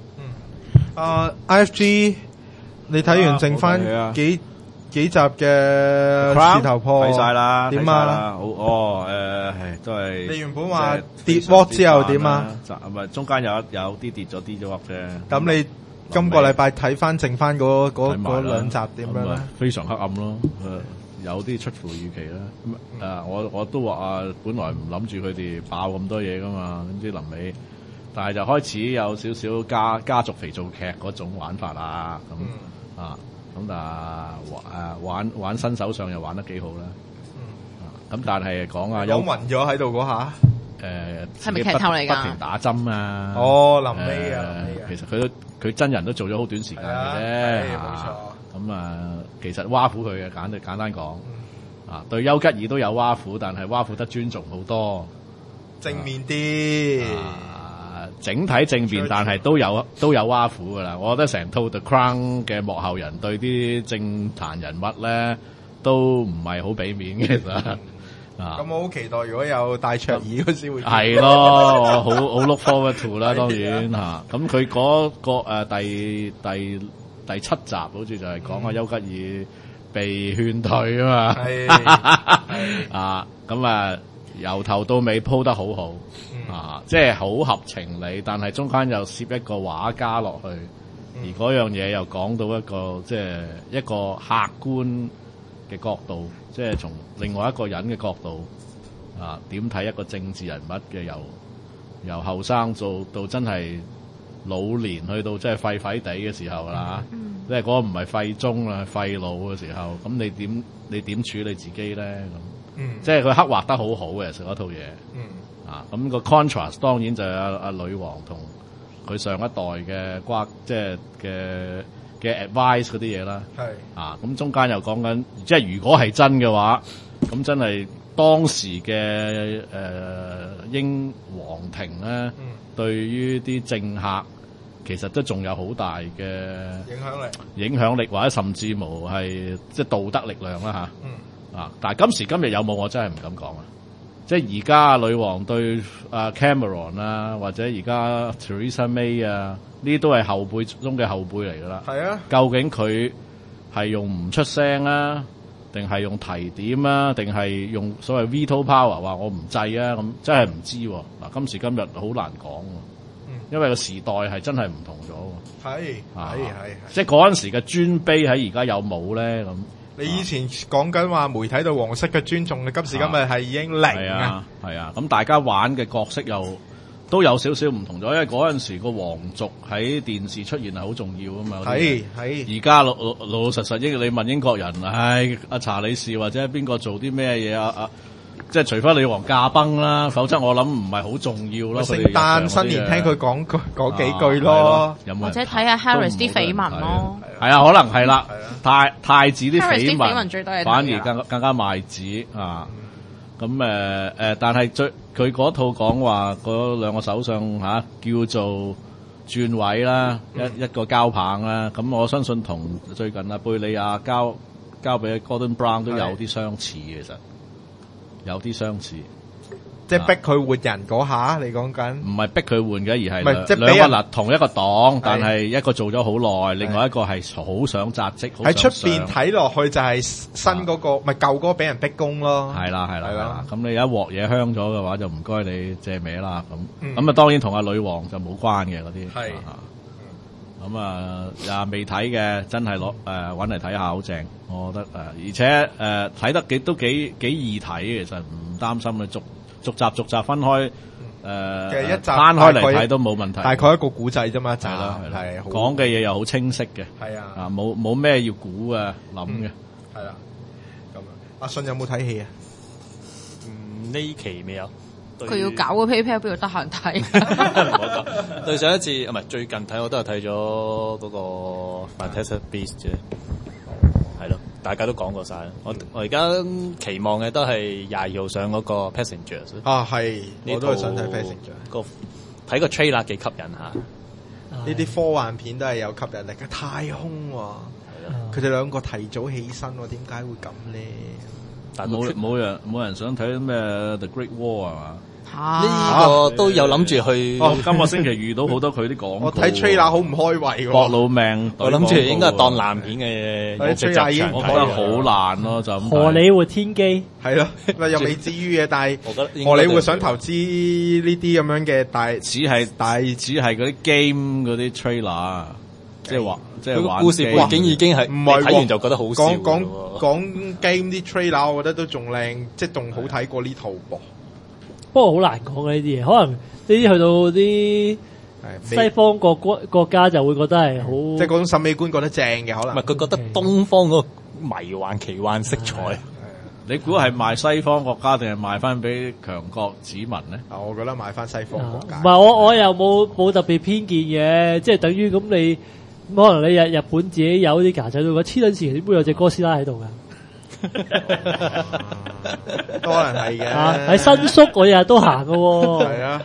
IFG， 你睇完剩翻幾集嘅事頭破睇晒啦， 點啊？ 都係。 你原本話跌鑊之後點啊？ 唔係中間有啲跌咗啲啫啫。 咁你今個禮拜睇翻剩翻嗰2集點樣咧？ 非常黑暗咯。有啲出乎預期啦，我都話本來唔諗住佢哋爆咁多嘢噶嘛，點知臨尾，但係就開始有少少家族肥皂劇嗰種玩法啦，咁玩新手上又玩得幾好啦，咁但係講啊， 有暈咗喺度嗰下， 係咪劇透嚟㗎？ 不停打針啊！ 臨尾其實佢真人都做咗好短時間嘅啫，冇錯。咁其實挖苦佢嘅簡單講，對丘吉爾都有挖苦，但係挖苦得尊重好多， 正面啲， 整體正面，但係都有挖苦噶啦。我覺得成套 The Crown 嘅幕後人對啲政壇人物咧都唔係好俾面嘅，其實。 咁我好期待如果有戴卓爾嗰時會係咯，我好 look forward to 啦，當然嚇。咁佢嗰個第7集好似就係講丘吉爾被勸退啊嘛，咁由頭到尾鋪得好好，即係好合情理，但係中間又攝一個畫家落去，而嗰樣嘢又講到一個即係一個客觀嘅角度，即係從另外一個人嘅角度點睇一個政治人物嘅由後生做到真係老年，去到即係廢廢地嘅時候啦，即係嗰個唔係廢中啦，廢老嘅時候，咁你點處理自己咧？咁即係佢刻畫得好好嘅，其實嗰套嘢，咁個 contrast 當然就係阿女王同佢上一代嘅即係嘅 advice 嗰啲嘢啦，咁中間又講緊，即係如果係真嘅話，咁真係當時嘅英皇庭咧，對於啲政客其實都仲有好大嘅影響力，或者甚至乎係即係道德力量啦嚇。但係今時今日有冇我真係唔敢講啊！即係而家女王對Cameron 啊，或者而家 Theresa May 啊，呢啲都係後輩中嘅後輩嚟㗎啦。係啊，究竟佢係用唔出聲啊，定係用提點啊，定係用所謂 veto power 話我唔制啊？咁真係唔知喎。嗱，今時今日好難講喎，因為個時代係真係唔同咗喎。係，即係嗰陣時嘅尊卑喺而家有冇咧？咁你以前講緊話媒體對皇室嘅尊重，你今時今日係已經零啊。係啊，咁大家玩嘅角色又都有少少唔同咗，因為嗰陣時個皇族喺電視出現係好重要啊嘛。係。而家老實實你問英國人，阿查理士或者邊個做啲咩嘢即係除非女王駕崩啦，否則我諗唔係好重要咯。聖誕新年聽佢講嗰幾句咯， 或者睇下 Harris 啲緋聞咯。 係啊，可能係啦。太子啲緋聞最多反而更加賣紙啊！咁但係佢嗰套講話嗰兩個首相叫做轉位啦，一個交棒啦。咁我相信同最近貝利亞交俾 Gordon Brown 都有啲相似，其實有啲相似。 即係逼佢換人嗰下，你講緊？ 唔係逼佢換嘅，而係唔係即係兩個嗱同一個黨，但係一個做咗好耐，另外一個係好想扎職， 喺出邊睇落去就係新嗰個，咪舊嗰個俾人逼宮咯。 係啦，咁你有一鑊嘢香咗嘅話，就唔該你借名啦。咁啊，當然同阿女王就冇關嘅嗰啲。係。咁啊，未睇嘅真係攞搵嚟睇下，好正，我覺得而且睇得都幾易睇，其實唔擔心嘅，逐集分開其實一集攤開嚟睇都冇問題。 大概一個古仔啫嘛，就係講嘅嘢又好清晰嘅。係啊，冇咩要估啊諗嘅。 係啦，咁阿信有冇睇戲啊？ 呢期未有。 佢要搞個 PayPal 邊度得閒睇？ 對上一次唔係最近睇，我都係睇咗嗰個 Fantastic Beasts 啫，係咯，大家都講過晒。我而家期望嘅都係22號上嗰個 Passengers。 啊，係，我都係想睇 Passengers。 睇個 trailer 幾吸引下。 呢啲科幻片都係有吸引力嘅，太空喎，佢哋兩個提早起身喎，點解會咁咧？ 但冇人想睇咩 The Great War 係嘛？ 呢個都有諗住去。 今個星期遇到好多佢啲廣告。 我睇 trailer 好唔開胃喎。 搏老命， 我諗住應該係當爛片嘅。 我覺得好爛咯，就咁。 荷里活天機係咯，又未至於嘅，但係荷里活想投資呢啲咁樣嘅， 只係嗰啲 game 嗰啲 trailer， 即係話。即係故事背景已經係唔係睇完就覺得好笑。 講 game 啲 trailer， 我覺得都仲靚，即係仲好睇過呢套噃。 不過好難講嘅呢啲嘢，可能呢啲去到啲西方國家就會覺得係好， 即係嗰種審美觀覺得正嘅，可能。 唔係佢覺得東方嗰個迷幻奇幻色彩。 你估係賣西方國家定係賣翻俾強國子民咧？ 我覺得賣翻西方國家。 唔係我又冇特別偏見嘅，即係等於咁你可能你日本自己有啲架仔都覺得黐撚線，點會有隻哥斯拉喺度㗎？ 都可能係嘅。 喺新宿我日日都行嘅喎。 係啊。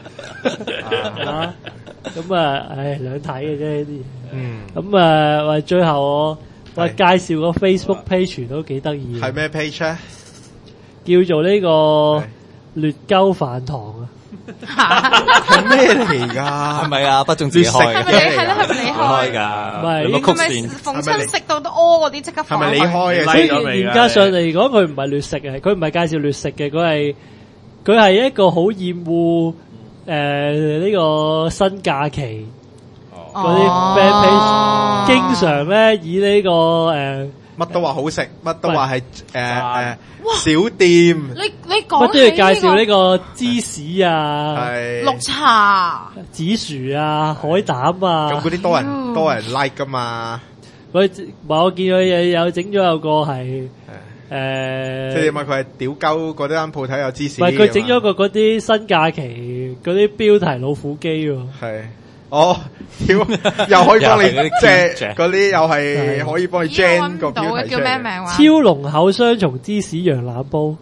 咁兩睇嘅啫呢啲嘢。咁喂，最後我介紹個 Facebook page 都幾得意。 係咩 page 咧？ 叫做呢個劣鳩飯堂啊。 係咩嚟㗎？ 係咪啊？不中自己開嘅。 係咯，係咪你開㗎？ 唔係，係咪逢親食到都屙嗰啲即刻放？ 係咪你開嘅？ 所以嚴格上嚟講，佢唔係劣食嘅，佢唔係介紹劣食嘅，佢係一個好厭惡呢個新假期嗰啲 fan page，經常咧以呢個乜都話好食，乜都話係小店。 你講乜都要介紹呢個芝士啊、 綠茶、 紫薯啊、海膽啊。 咁嗰啲多人 like 噶嘛？ 我見佢有整咗有個係即係點啊？佢係屌鳩嗰間鋪頭有芝士。 唔係佢整咗個嗰啲新假期嗰啲標題老虎機喎。 係。屌，又可以幫你即係嗰啲又係可以幫你 gen 個標題出嚟。叫咩名話？ 超濃厚雙重芝士羊腩煲。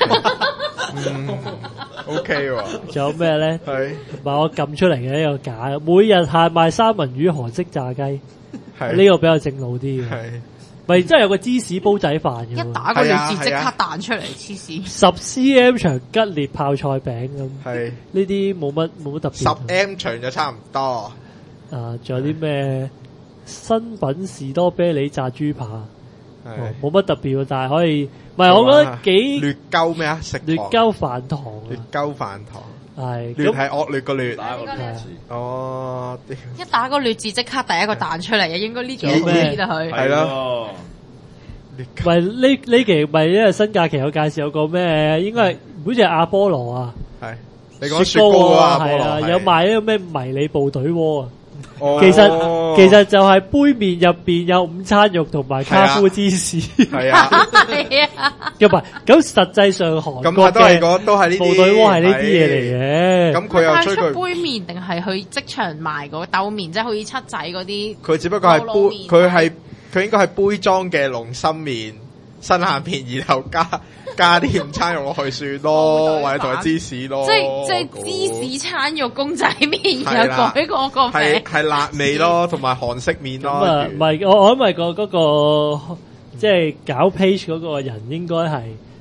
OK 喎。 仲有咩咧？ 係。 唔係我撳出嚟嘅呢個假，每日限賣三文魚韓式炸雞。係。呢個比較正路啲嘅。係。咪真係有個芝士煲仔飯嘅。 一打個字即刻彈出嚟，黐線。 10cm 長吉列泡菜餅咁。係。呢啲冇乜特別。 10M 長就差唔多。 仲有啲咩新品士多啤梨炸豬扒，冇乜特別喎，但係可以，唔係我覺得幾劣鳩咩啊？食劣鳩飯堂， 劣鳩飯堂係劣係惡劣個劣， 哦，一打個劣字即刻第一個彈出嚟嘅，應該呢種咩啦佢係咯， 喂呢期咪因為新假期有介紹有個咩，應該係好似係阿波羅啊， 係你講雪糕啊，係啊， 有賣呢個咩迷你部隊鍋啊。其實就係杯麵入邊有午餐肉同埋卡夫芝士，係啊，係啊，咁實際上韓國嘅都係呢啲部隊鍋係呢啲嘢嚟嘅。 咁佢又出杯麵定係去即場賣嗰兜麵，即係好似七仔嗰啲。 佢只不過係杯，佢應該係杯裝嘅龍心麵、新鹹片，然後加啲午餐肉落去算咯，或者同埋芝士咯。 即係芝士餐肉公仔麵又改過個名， 係辣味咯，同埋韓式麵咯。 唔係我因為嗰個即係搞 page 嗰個人應該係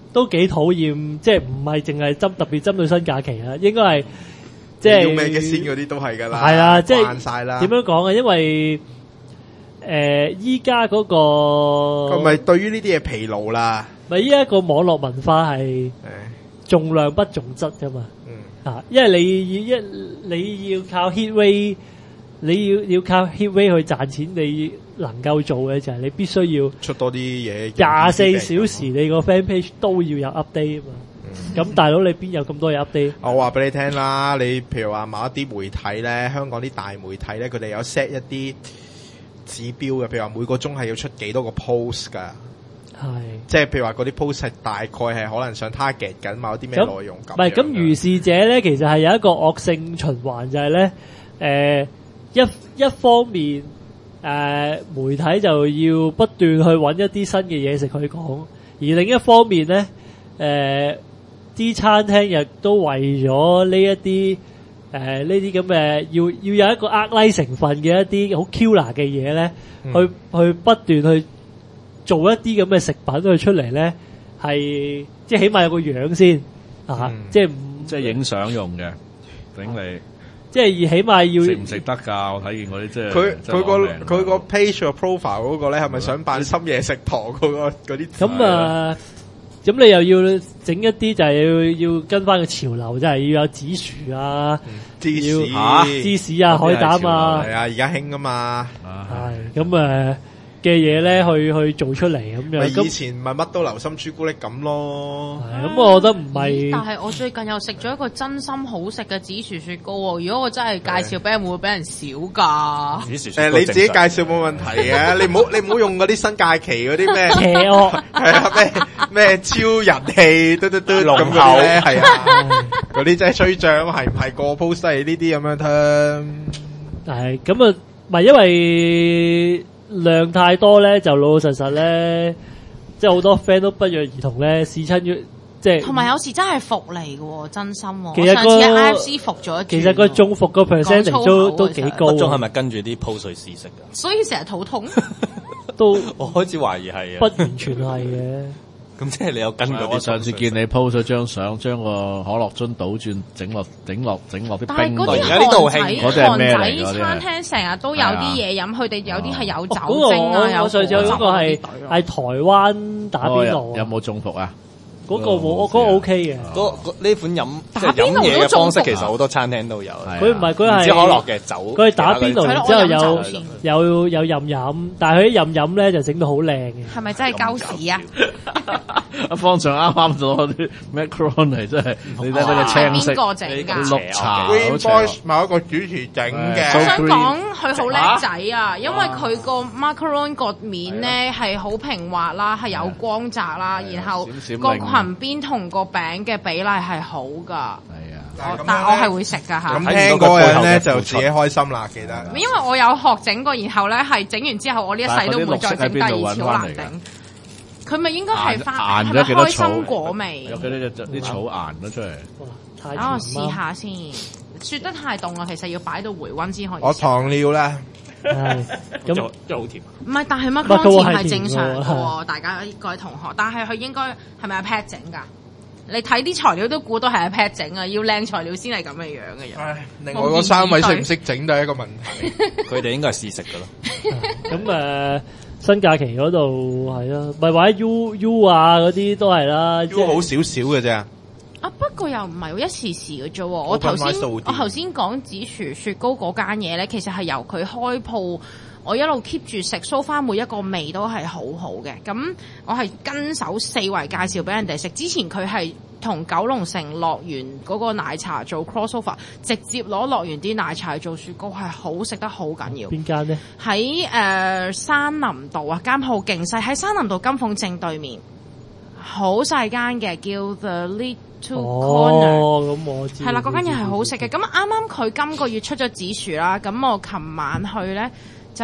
都幾討厭，即係唔係淨係特別針對新假期啦，應該係即係要咩嘅先嗰啲都係㗎啦， 係啊，即係慣晒啦。 點樣講啊？因為依家嗰個佢咪對於呢啲嘢疲勞啦， 咪依家個網絡文化係重量不重質㗎嘛。因為你要靠 hit rate， 你要靠 hit rate 去賺錢，你能夠做嘅就係你必須要出多啲嘢 24小時，你個 fan page 都要有 update 啊嘛。咁大佬你邊有咁多嘢 update？ 我話俾你聽啦，你譬如話某一啲媒體咧，香港啲大媒體咧，佢哋有 set 一啲指標嘅，譬如話每個鐘係要出幾多個 post 㗎。係，即係譬如話嗰啲 post 係大概係可能想 target 緊某啲咩內容咁。唔係咁， 如是者咧，其實係有一個惡性循環，就係咧，一方面媒體就要不斷去揾一啲新嘅嘢食去講，而另一方面咧，啲餐廳亦都為咗呢一啲呢啲咁嘅要有一個呃 like 成分嘅一啲好 killer 嘅嘢咧，去不斷去做一啲咁嘅食品去出嚟咧，係即係起碼有個樣先即係影相用嘅，頂你。 即係起碼要食唔食得㗎？我睇見嗰啲即係佢個 page 個 profile 嗰個咧，係咪想扮深夜食堂嗰啲？ 咁你又要整一啲就係要跟翻個潮流，即係要有紫薯啊，芝士啊，海膽啊， 係啊，而家興㗎嘛。 係咁嘅嘢咧，去做出嚟咁樣。 以前咪乜都留心朱古力咁咯。 咁我覺得唔係。 但係我最近又食咗一個真心好食嘅紫薯雪糕喎。如果我真係介紹俾人，會唔會俾人笑㗎？ 你自己介紹冇問題嘅。你唔好用嗰啲新假期嗰啲咩邪惡係啊咩超人氣嘟咁樣咧係啊嗰啲真係吹脹係唔係個 post 係呢啲咁樣聽？ 係咁咪因為量太多咧，就老老實實咧，即係好多 friend 都不約而同咧，試親即係。同埋有時真係服嚟嘅喎，真心喎。其實上次 IFC 服咗一轉。其實個中服個 percentage 都幾高。 仲係咪跟住啲 post 去試食㗎？ 所以成日肚痛。 都我開始懷疑係啊。 不完全係嘅。 咁即係你有跟嗰啲。 我上次見你 post 咗張相，將個可樂樽倒轉，整落啲冰。 但係嗰啲韓仔餐廳成日都有啲嘢飲，佢哋有啲係有酒精啊， 我上次嗰個係台灣打邊爐。 有冇中伏啊？ 嗰個我覺得 OK 嘅。 呢款飲即係飲嘢嘅方式，其實好多餐廳都有。 佢唔係佢係可樂嘅酒。 佢係打邊爐，然之後有任飲，但係佢啲任飲咧就整到好靚嘅。係咪真係鳩屎啊？ 阿方丈啱啱攞啲 macaron 嚟，真係你睇佢青色， 邊個整㗎？ 綠茶 Green Boys 某一個主持整嘅。 我想講佢好叻仔啊，因為佢個 macaron 個面咧係好平滑啦，係有光澤啦，然後個裙邊同個餅嘅比例係好㗎。係啊，但我係會食㗎嚇。 咁聽嗰個人咧就自己開心啦，記得。 因為我有學整過，然後咧係整完之後，我呢一世都唔會再整第二次，好難頂。佢咪應該係花，係咪開心果味？ 有幾多啲草顏咗出嚟？ 等我試下先。雪得太凍啦，其實要擺到回溫先可以。 我糖尿咧， 咁真係好甜。 唔係，但係乜乾甜係正常嘅喎，大家各位同學。但係佢應該係咪阿 Pat 整㗎？你睇啲材料都估到係阿 Pat 整啊，要靚材料先係咁嘅樣嘅人。 另外嗰三位識唔識整都係一個問題。 佢哋應該係試食㗎咯。 咁新假期嗰度係啦，咪或者 U 啊嗰啲都係啦 ，U 好少少嘅啫。 啊，不過又唔係一時時嘅啫。我頭先講紫薯雪糕嗰間嘢咧，其實係由佢開鋪，我一路 keep 住食，so far每一個味都係好好嘅。咁我係跟手四圍介紹俾人哋食。之前佢係同九龍城樂園嗰個奶茶做 crossover， 直接攞樂園啲奶茶去做雪糕，係好食得好緊要。 邊間呢？ 喺山林道啊，間鋪勁細，喺山林道金鳳正對面，好細間嘅，叫 The Little Corner。 咁我知。係啦， 嗰間嘢係好食嘅。咁啱啱佢今個月出咗紫薯啦，咁我琴晚去咧就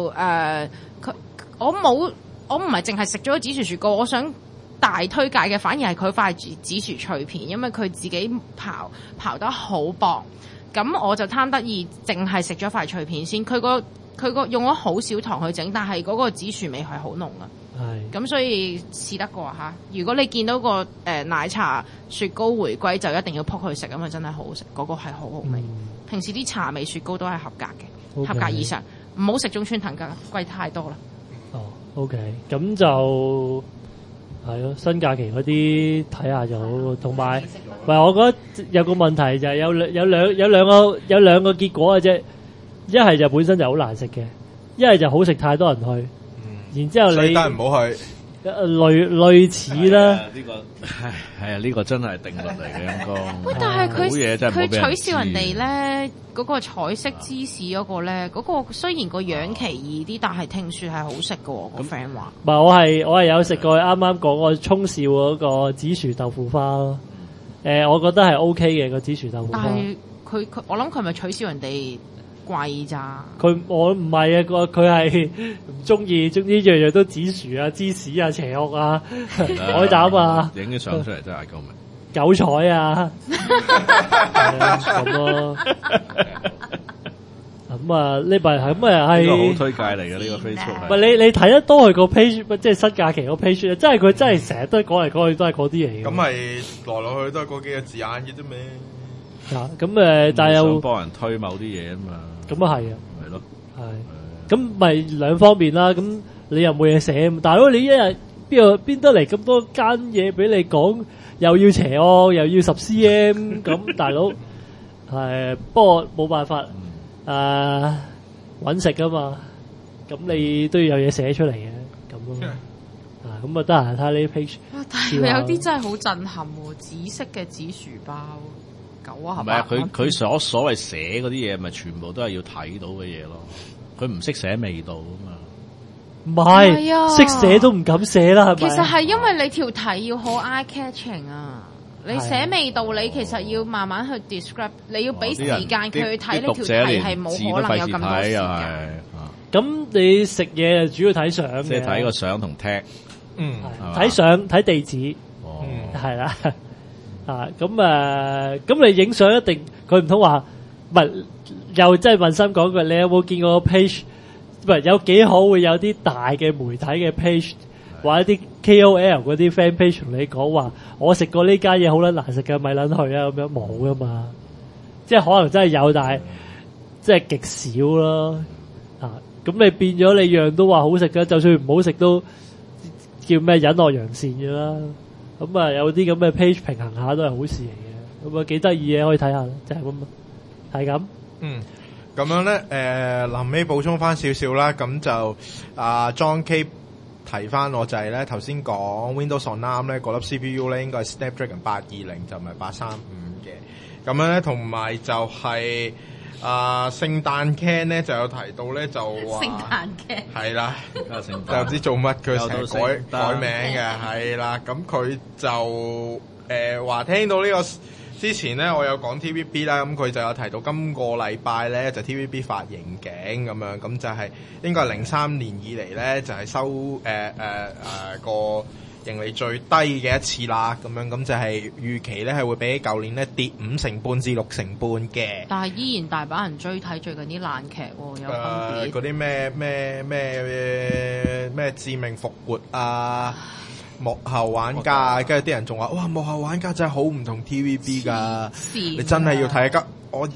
我唔係淨係食咗紫薯雪糕，我想大推介嘅反而係佢塊紫薯脆片，因為佢自己刨得好薄，咁我就貪得意，淨係食咗塊脆片先。佢個佢用咗好少糖去整，但係嗰個紫薯味係好濃噶。係，咁所以試得過嚇。如果你見到個奶茶雪糕回歸，就一定要撲去食，咁啊真係好好食，嗰個係好好味。平時啲茶味雪糕都係合格嘅，合格以上，唔好食中村藤格，貴太多啦。 哦 ，OK， 咁就係咯，新假期嗰啲睇下就好，同埋唔係我覺得有個問題就係有兩個結果嘅啫，一係就本身就好難食嘅，一係就好食太多人去。然之後你但係唔好去， 類似啦。 呢個係啊，呢個真係定律嚟嘅應該。 喂，但係佢取笑人哋咧嗰個彩色芝士嗰個咧，嗰個雖然個樣奇異啲，但係聽說係好食嘅喎。個 friend 話。唔係， 我係有食過啱啱講我沖少嗰個紫薯豆腐花咯。我覺得係 OK 嘅個紫薯豆腐花。但係佢我諗佢咪取笑人哋。貴咋？ 我唔係啊，佢係唔中意樣樣都紫薯啊、芝士啊、邪惡啊、海膽啊， 影啲相出嚟真係救命！ 韭菜啊，咁咯。咁啊，呢排係咁啊，係呢個好推介嚟嘅呢個 Facebook。 唔係你睇得多佢個 page， 即係新假期個 page， 真係佢真係成日都講嚟講去都係嗰啲嚟嘅。 咁咪來來去都係嗰幾個字眼嘅啫咩？ 啊，咁但係又想幫人推某啲嘢啊嘛。 咁啊係啊， 係咯， 係，咁咪兩方面啦。咁你又冇嘢寫，大佬你一日邊得嚟咁多間嘢俾你講，又要邪惡，又要10 cm， 咁大佬係，不過冇辦法，搵食噶嘛，咁你都要有嘢寫出嚟嘅，咁咯。咁啊得閒睇下呢啲 page。 但係有啲真係好震撼喎，紫色嘅紫薯包。唔係啊！佢所謂寫嗰啲嘢，咪全部都係要睇到嘅嘢咯。佢唔識寫味道啊嘛。 唔係，識寫都唔敢寫啦，係咪？ 其實係因為你條題要好 eye catching 啊。你寫味道，你其實要慢慢去 describe， 你要俾時間佢去睇呢條題係冇可能有咁多時間。 咁你食嘢主要睇相嘅， 即係睇個相同 tag。 睇相睇地址。係啦。咁你影相一定佢唔通話唔係又真係問心講句，你有冇見過個 page？ 唔係有幾好會有啲大嘅媒體嘅 page， 或者啲 KOL 嗰啲 fan page 同你講話，我食過呢間嘢好撚難食嘅，咪撚去啊！咁樣冇噶嘛，即係可能真係有，但係即係極少咯。咁你變咗你樣都話好食嘅，就算唔好食都叫咩隱惡揚善嘅啦。咁啊，有啲咁嘅 page 平衡下都係好事嚟嘅，咁啊幾得意嘅，可以睇下，就係咁啊，係咁。 咁樣咧，臨尾補充翻少少啦，咁就John K 提翻我就係咧頭先講 Windows on ARM 咧嗰粒 CPU 咧應該係 Snapdragon 820就唔係835嘅，咁樣咧同埋就係聖誕 Ken 咧就有提到咧就話聖誕 Ken 係啦，就唔知做乜佢成日改名嘅係啦，咁佢就話聽到呢個之前咧我有講 TVB 啦，咁佢就有提到今個禮拜咧就 TVB 發盈警咁樣，咁就係應該係03年以嚟咧就係收個盈利最低嘅一次啦，咁樣咁就係預期咧係會比起舊年咧跌5.5%至6.5%嘅。 但係依然大把人追睇最近啲爛劇喎，有分別。 嗰啲咩致命復活啊，幕後玩家啊，跟住啲人仲話哇幕後玩家真係好唔同 TVB 㗎，你真係要睇下。我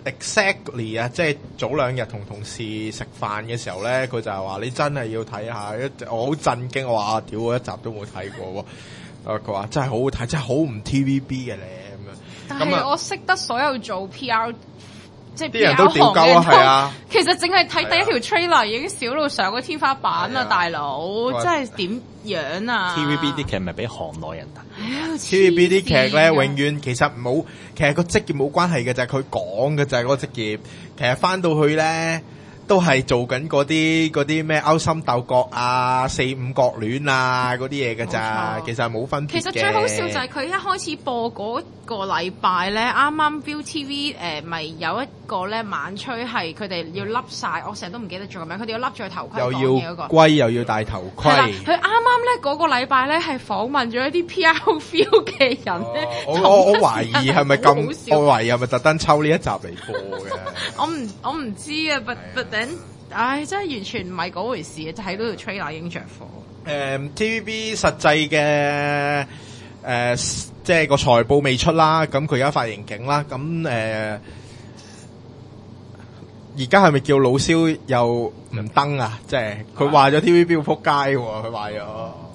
exactly 啊，即係早兩日同同事食飯嘅時候咧，佢就係話你真係要睇下，我好震驚，我話屌我一集都冇睇過喎，佢話真係好好睇，真係好唔 TVB 嘅咧咁樣。 但係我識得所有做 PR。即係啲人都屌鳩啊，係啊！ 其實淨係睇第一條 trailer 已經少到上個天花板啦，大佬，真係點樣啊 ？TVB 啲劇咪俾行內人睇 ？TVB 啲劇咧，永遠其實冇，其實個職業冇關係嘅，就係佢講嘅就係嗰個職業。其實翻到去咧，都係做緊嗰啲咩勾心鬥角啊、4、5角戀啊嗰啲嘢嘅咋，其實係冇分別嘅。 其實最好笑就係佢一開始播嗰個禮拜咧，啱啱 ViuTV 咪有一個咧晚吹係佢哋要笠晒，我成日都唔記得做個名，佢哋要笠住個頭盔講嘢嗰個， 龜又要戴頭盔。 係啦，佢啱啱咧嗰個禮拜咧係訪問咗一啲 PR feel 嘅人咧。 我懷疑係咪咁？我懷疑係咪特登抽呢一集嚟播嘅？ 我唔知啊，但真係完全唔係嗰回事嘅，就睇到條 trailer 已經着火。 TVB 實際嘅即係個財報未出啦，咁佢而家發盈警啦，咁而家係咪叫老蕭又唔登啊？即係佢話咗 TVB 要撲街喎，佢話咗。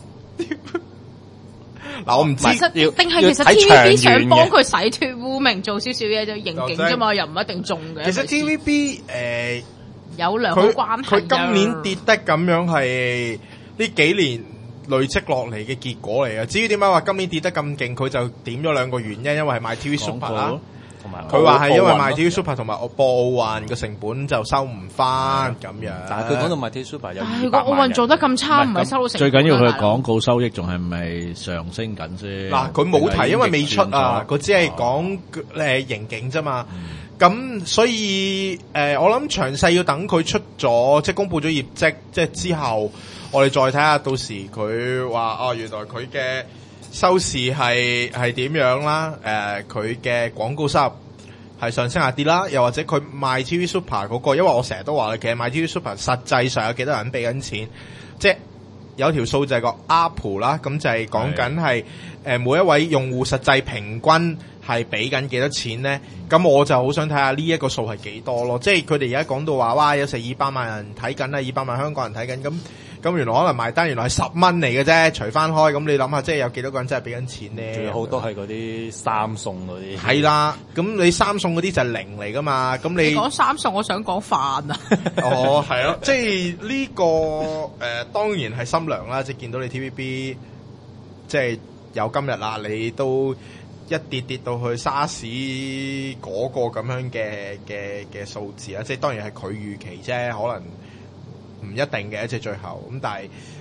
嗱，我唔知定係其實 TVB 想幫佢洗脫污名，做少少嘢就盈警啫嘛，又唔一定中嘅。 其實 TVB 有良好關係。 佢今年跌得咁樣係呢幾年累積落嚟嘅結果嚟嘅。至於點解話今年跌得咁勁，佢就點咗兩個原因，因為係賣 TV Super 啦。佢話係因為賣 TV Super 同埋播奧運嘅成本就收唔翻咁樣， 但係佢講到賣 TV Super 有200萬， 個奧運做得咁差，唔係收到成本。 最緊要佢廣告收益仲係咪上升緊先？ 嗱，佢冇提，因為未出啊，佢只係講盈警啫嘛。咁所以我諗詳細要等佢出咗，即係公佈咗業績，即係之後我哋再睇下，到時佢話原來佢嘅收視係點樣啦？佢嘅廣告收入係上升下跌啦，又或者佢賣 TV Super 嗰個，因為我成日都話其實賣 TV Super 實際上有幾多人俾緊錢，即係有條數就係個 ARPU 啦，咁就係講緊係每一位用戶實際平均係俾緊幾多錢咧？咁我就好想睇下呢一個數係幾多咯，即係佢哋而家講到話，哇有成200萬人睇緊啦，200萬香港人睇緊咁原來可能埋單原來係10蚊嚟嘅啫，除翻開咁你諗下，即係有幾多個人真係俾緊錢咧？ 仲有好多係嗰啲三送嗰啲。 係啦，咁你三送嗰啲就係零嚟噶嘛，咁你講三送，我想講飯啊。 哦，係咯，即係呢個當然係心涼啦，即係見到你 TVB 即係有今日啦，你都一跌到去沙士嗰個咁樣嘅數字啦，即係當然係佢預期啫，可能。唔一定嘅，即係最後咁，但係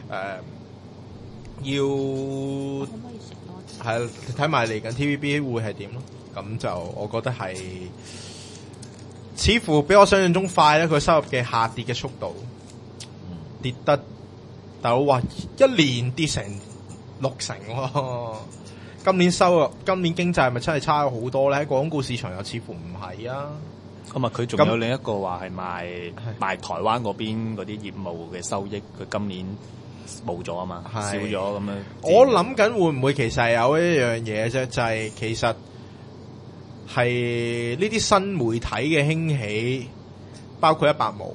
要係睇埋嚟緊 TVB 會係點咯。咁就我覺得係似乎比我想象中快咧，佢收入嘅下跌嘅速度跌得，大佬話一年跌成60%喎。今年收入、今年經濟係咪真係差咗好多咧？喺廣告市場又似乎唔係啊。 咁啊，佢仲有另一個話係賣台灣嗰邊嗰啲業務嘅收益，佢今年冇咗啊嘛，少咗咁樣。 我諗緊會唔會其實係有一樣嘢啫，就係其實係呢啲新媒體嘅興起，包括100毛、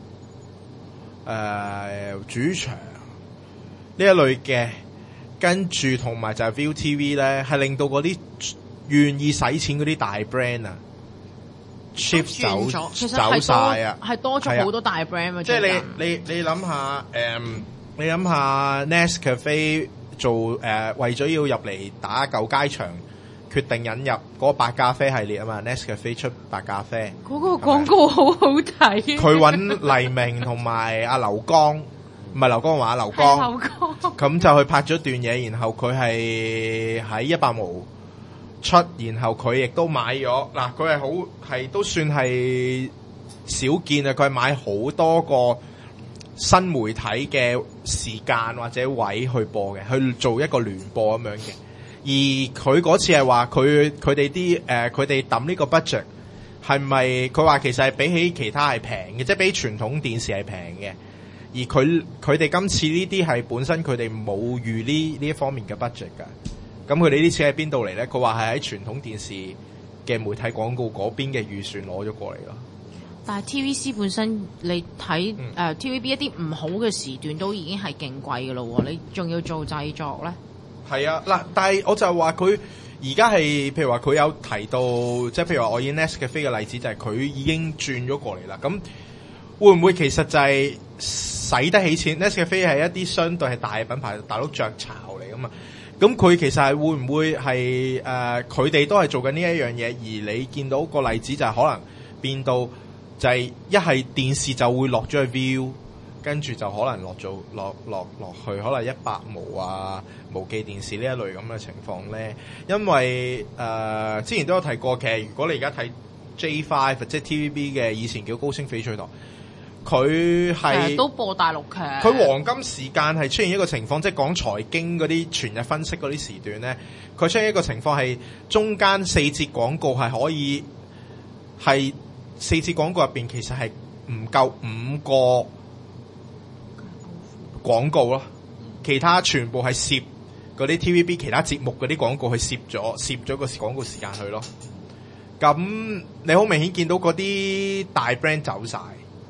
主場呢一類嘅，跟住同埋就係 ViuTV 咧，係令到嗰啲願意使錢嗰啲大 brand 啊。shift 走晒啊， 係多咗好多大 brand 啊！ 即係你諗下，你諗下 Nescafe 做為咗要入嚟打舊街場，決定引入嗰個白咖啡系列啊嘛 ，Nescafe 出白咖啡， 嗰個廣告好好睇。佢揾黎明同埋阿劉江，唔係劉江話劉江，咁就去拍咗段嘢，然後佢係喺100毛出，然後佢亦都買咗嗱，佢係都算係少見啊！佢係買好多個新媒體嘅時間或者位去播嘅，去做一個聯播咁樣嘅。而佢嗰次係話佢哋啲佢哋抌呢個 budget 係咪？佢話其實係比起其他係平嘅，即係比傳統電視係平嘅。而佢哋今次呢啲係本身佢哋冇預呢一方面嘅 budget 㗎。咁佢哋啲錢喺邊度嚟咧？佢話係喺傳統電視嘅媒體廣告嗰邊嘅預算攞咗過嚟咯。 但係 TVC 本身你睇TVB 一啲唔好嘅時段都已經係勁貴㗎咯喎，你仲要做製作咧？係啊，嗱，但係我就話佢而家係譬如話佢有提到，即係譬如話我以 Nescafe 嘅例子，就係佢已經轉咗過嚟啦。咁會唔會其實就係使得起錢？Nescafe 係一啲相對係大嘅品牌，大佬雀巢嚟㗎嘛。咁佢其實係會唔會係佢哋都係做緊呢一樣嘢，而你見到個例子就係可能變到就係一係電視就會落咗去 View，跟住就可能落去可能100毛啊、無記電視呢一類咁嘅情況咧。因為之前都有提過，其實如果你而家睇 J5 即係 TVB 嘅以前叫高升翡翠台。佢係都播大陸劇， 佢黃金時間係出現一個情況，即係講財經嗰啲全日分析嗰啲時段咧，佢出現一個情況係中間4節廣告係可以係4節廣告入邊其實係唔夠5個廣告咯，其他全部係攝嗰啲 TVB 其他節目嗰啲廣告去攝咗個廣告時間去咯。咁你好明顯見到嗰啲大 brand 走晒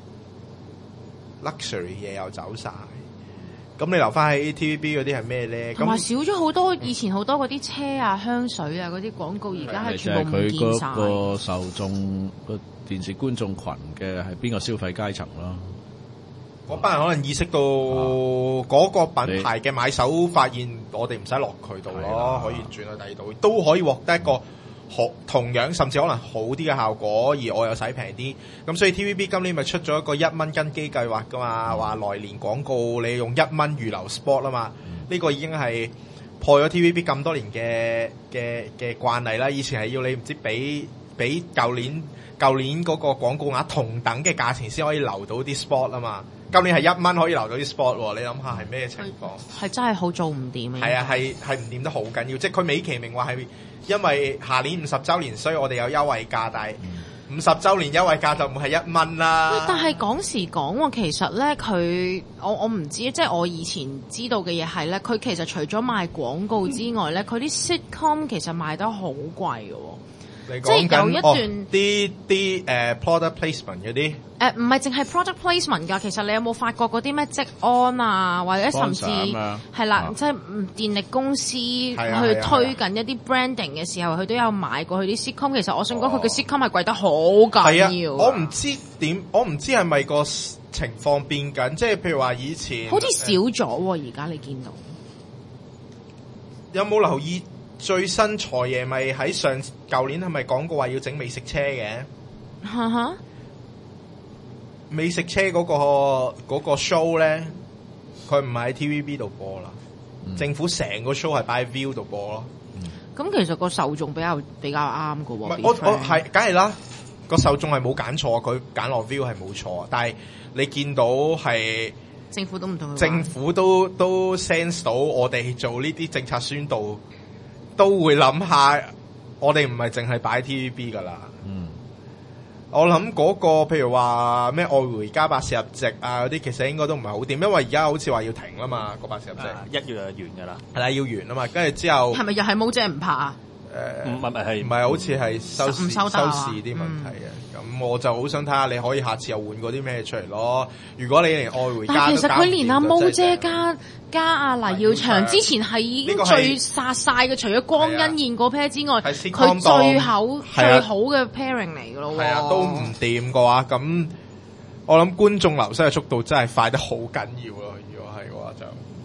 ，luxury 嘢又走晒。咁你留翻喺 TVB 嗰啲係咩咧？ 同埋少咗好多以前好多嗰啲車啊、香水啊嗰啲廣告，而家係全部唔見晒。 佢嗰個受眾個電視觀眾群嘅係邊個消費階層咯？ 嗰班人可能意識到嗰個品牌嘅買手，發現我哋唔使落佢度咯，可以轉去第二度，都可以獲得一個同樣甚至可能好啲嘅效果，而我又使平啲。咁所以 TVB 今年咪出咗一個1蚊跟機計劃噶嘛，話來年廣告你用1蚊預留 spot 啊嘛，呢個已經係破咗 TVB 咁多年嘅慣例啦。以前係要你唔知俾舊年嗰個廣告額同等嘅價錢先可以留到啲 spot 啊嘛。今年係1蚊可以留到啲 spot 喎，你諗下係咩情況？係真係好做唔掂嘅。 係啊，係唔掂得好緊要，即係佢美其名話係因為下年50週年，所以我哋有優惠價，但係50週年優惠價就唔係1蚊啦。 但係講時講喎，其實咧佢我唔知，即係我以前知道嘅嘢係咧，佢其實除咗賣廣告之外咧，佢啲 sitcom 其實賣得好貴嘅喎。即係有一段啲product placement 嗰啲唔係淨係 product placement 㗎，其實你有冇發覺嗰啲咩職安啊，或者甚至係啦，即係電力公司去推緊一啲 branding 嘅時候，佢都有買過佢啲 sitcom。其實我想講佢嘅 sitcom 係貴得好緊要。 我唔知係咪個情況變緊，即係譬如話以前好似少咗喎，而家你見到有冇留意？最新財爺咪喺舊年係咪講過話要整美食車嘅？美食車嗰個 show 咧，佢唔係喺 TVB 度播啦，政府成個 show 係擺喺 Viu 度播咯。 咁其實個受眾比較啱㗎喎。 唔係我係梗係啦，個受眾係冇揀錯，佢揀落 Viu 係冇錯，但係你見到係政府都唔同， 政府都 sense 到我哋做呢啲政策宣導。都會諗下，我哋唔係淨係擺 TVB 噶啦。我諗嗰個譬如話咩愛回家百事入席啊嗰啲，其實應該都唔係好掂，因為而家好似話要停啦嘛，個百事入席 1月就完噶啦。 係啦，要完啊嘛，跟住之後係咪又係冇姐唔拍啊？ 唔係好似係收視啲問題嘅。咁我就好想睇下你可以下次又換過啲咩出嚟咯。如果你連愛回家都搞唔掂， 其實佢連阿毛姐加阿黎耀祥之前係已經最殺晒嘅，除咗光欣燕嗰 pair 之外，佢最好嘅 pairing 嚟㗎咯。 係啊，都唔掂嘅話，咁我諗觀眾流失嘅速度真係快得好緊要咯。如果係嘅話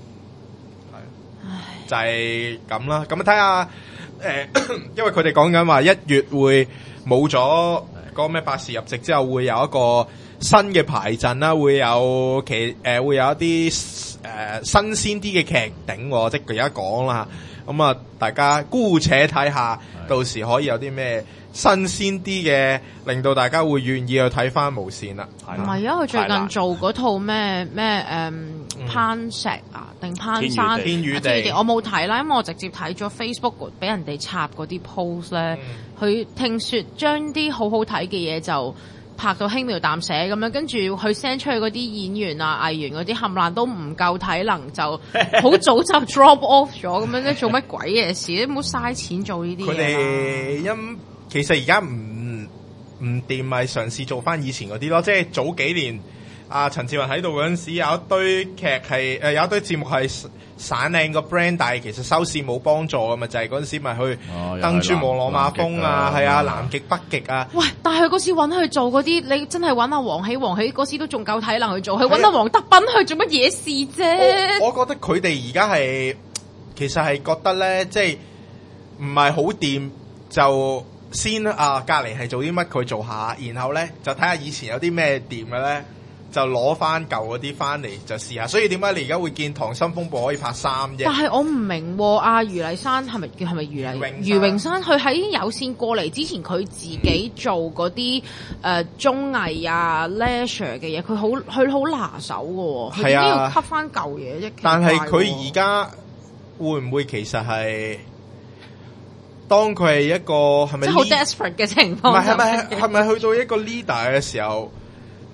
就係咁啦。咁睇下因為佢哋講緊話1月會冇咗嗰個咩百事入席之後，會有一個新嘅排陣啦，會有會有一啲新鮮啲嘅劇頂，即係佢而家講啦。咁啊，大家姑且睇下，到時可以有啲咩新鮮啲嘅，令到大家會願意去睇翻無線啦。 唔係啊，佢最近做嗰套咩攀石啊定攀山天與地， 我冇睇啦，因為我直接睇咗 Facebook 俾人哋插嗰啲 post 咧，佢聽說將啲好好睇嘅嘢就拍到輕描淡寫咁樣，跟住佢 send 出去嗰啲演員啊藝員嗰啲冚爛都唔夠體能，就好早就 drop off 咗咁樣，即做乜鬼嘢事？你唔好嘥錢做呢啲嘢。 佢哋其實而家唔掂，咪嘗試做翻以前嗰啲咯，即係早幾年陳志雲喺度嗰陣時，有一堆劇係有一堆節目係散靚個 brand， 但係其實收視冇幫助㗎嘛，就係嗰陣時咪去登珠無浪馬蜂啊，係啊，南極北極啊。 喂！但係佢嗰時揾佢做嗰啲，你真係揾阿黃喜嗰時都仲夠體能去做，佢揾阿黃德斌去做乜嘢事啫？ 我覺得佢哋而家係其實係覺得咧，即係唔係好掂就先隔離係做啲乜佢做下，然後咧就睇下以前有啲咩掂嘅咧。就攞翻舊嗰啲翻嚟就試下，所以點解你而家會見《溏心風暴》可以拍3啫？ 但係我唔明喎，余麗珊係咪余榮珊？佢喺有線過嚟之前，佢自己做嗰啲綜藝啊、leisure 嘅嘢，佢好拿手嘅喎，佢點解要 cut 翻舊嘢啫？ 但係佢而家會唔會其實係當佢係一個係咪？ 即係好 desperate 嘅情況。 係咪去到一個 leader 嘅時候？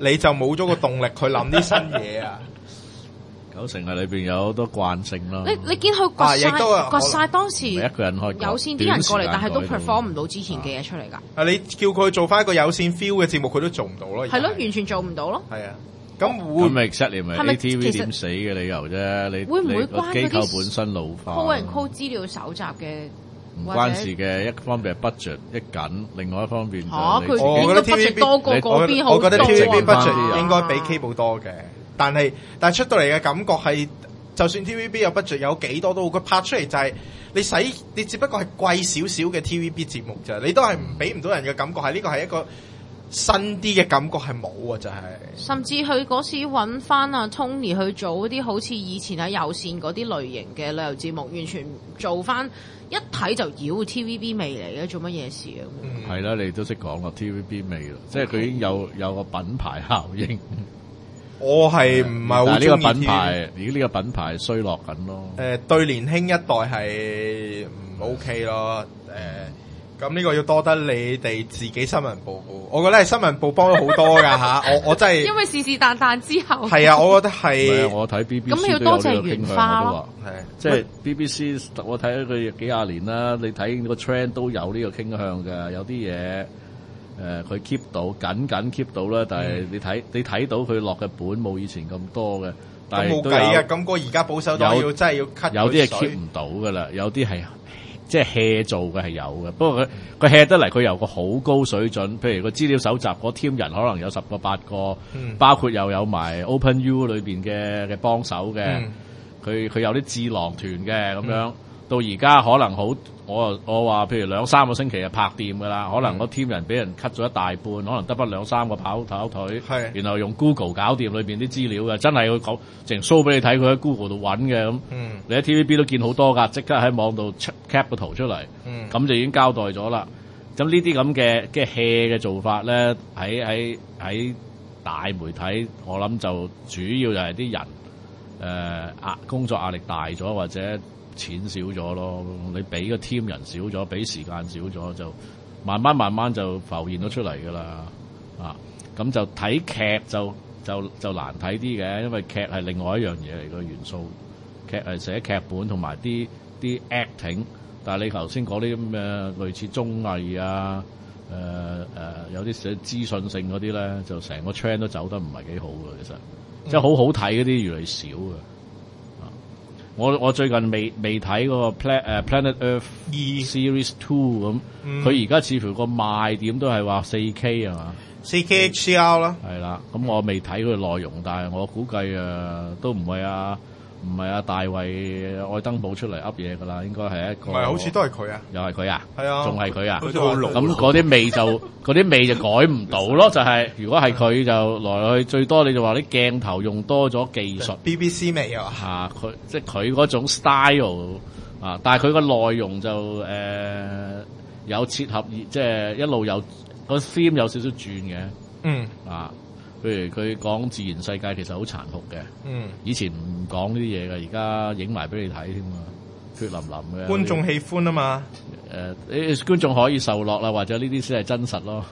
你就冇咗個動力去諗啲新嘢啊。 九成係裏邊有好多慣性咯。 你見佢割晒當時一個人開有線啲人過嚟，但係都 perform 唔到之前嘅嘢出嚟㗎。 啊！你叫佢做翻一個有線 feel 嘅節目，佢都做唔到咯。 係咯，完全做唔到咯。 係啊，咁咪 exactly 咪 ATV 點死嘅理由啫？你會唔會關機構本身老化 call and call 資料搜集嘅？ 唔關事嘅，一方面係 budget 一緊，另外一方面佢應該 budget 多過嗰邊好多。 我覺得 TVB budget 應該比 cable 多嘅，但係出到嚟嘅感覺係，就算 TVB 有 budget 有幾多都好，佢拍出嚟就係你只不過係貴少少嘅 TVB 節目啫，你都係俾唔到人嘅感覺係呢個係一個新啲嘅感覺係冇啊，就係。 甚至佢嗰時揾翻阿 Tony 去做嗰啲好似以前喺有線嗰啲類型嘅旅遊節目，完全做翻一睇就妖 TVB 味嚟嘅，做乜嘢事啊？ 係啦，你都識講啦 TVB 味啦，即係佢已經有個品牌效應。我係唔係好中意呢個品牌？而家呢個品牌衰落緊咯。 對年輕一代係唔 OK 咯。咁呢個要多得你哋自己新聞部，我覺得係新聞部幫咗好多㗎嚇。我真係因為是是但但之後係啊，我覺得係我睇 BBC 咁要多謝元花咯。係即係 BBC， 我睇咗佢幾廿年啦。你睇個 trend 都有呢個傾向嘅，有啲嘢佢 keep 到緊 keep 到啦。但係你睇到佢落嘅本冇以前咁多嘅，但係冇計啊。咁個而家保守黨真係要 cut，有啲係 keep 唔到㗎啦，有啲係。即係 hea 做嘅係有嘅，不過佢 hea 得嚟，佢有個好高水準。譬如個資料搜集嗰 team 人可能有10個8個，包括又有埋 OpenU 裏邊嘅幫手嘅，佢有啲智囊團嘅咁樣。到而家可能好，我話譬如2-3個星期就拍掂㗎啦。可能個 team 人俾人 cut 咗一大半，可能得返2-3個跑腿，然後用 Google 搞掂裏邊啲資料嘅，真係要講淨 show 俾你睇，佢喺 Google 度揾嘅咁。你喺 TVB 都見好多㗎，即刻喺網度 cap 個圖出嚟，咁就已經交代咗啦。咁呢啲咁嘅 hea 嘅做法咧，喺大媒體，我諗就主要就係啲人工作壓力大咗，或者錢少咗咯，你俾個 team 人少咗，俾時間少咗，就慢慢就浮現咗出嚟噶啦。咁就睇劇就難睇啲嘅，因為劇係另外一樣嘢嚟嘅元素。劇係寫劇本同埋啲 acting， 但係你頭先講啲咁嘅類似綜藝啊，有啲寫資訊性嗰啲咧，就成個 trend 都走得唔係幾好嘅，其實即係好好睇嗰啲越嚟越少嘅。我最近未睇嗰個 Planet Earth Series 2咁，佢而家似乎個賣點都係話 4K 係嘛？4K HDR 啦，係啦。咁我未睇佢內容，但係我估計都唔係大衛愛登堡出嚟噏嘢㗎啦，應該係一個。唔係，好似都係佢啊！又係佢啊！係啊，仲係佢啊！咁嗰啲味就改唔到咯，就係如果係佢就來去最多你就話啲鏡頭用多咗技術 BBC 味啊！佢即係佢嗰種 style 啊，但係佢個內容就有切合，即係一路有個 theme 有少少轉嘅。譬如佢講自然世界其實好殘酷嘅，以前唔講呢啲嘢嘅，而家影埋俾你睇添啊，血淋淋嘅。觀眾喜歡啊嘛，觀眾可以受落啦，或者呢啲先係真實咯。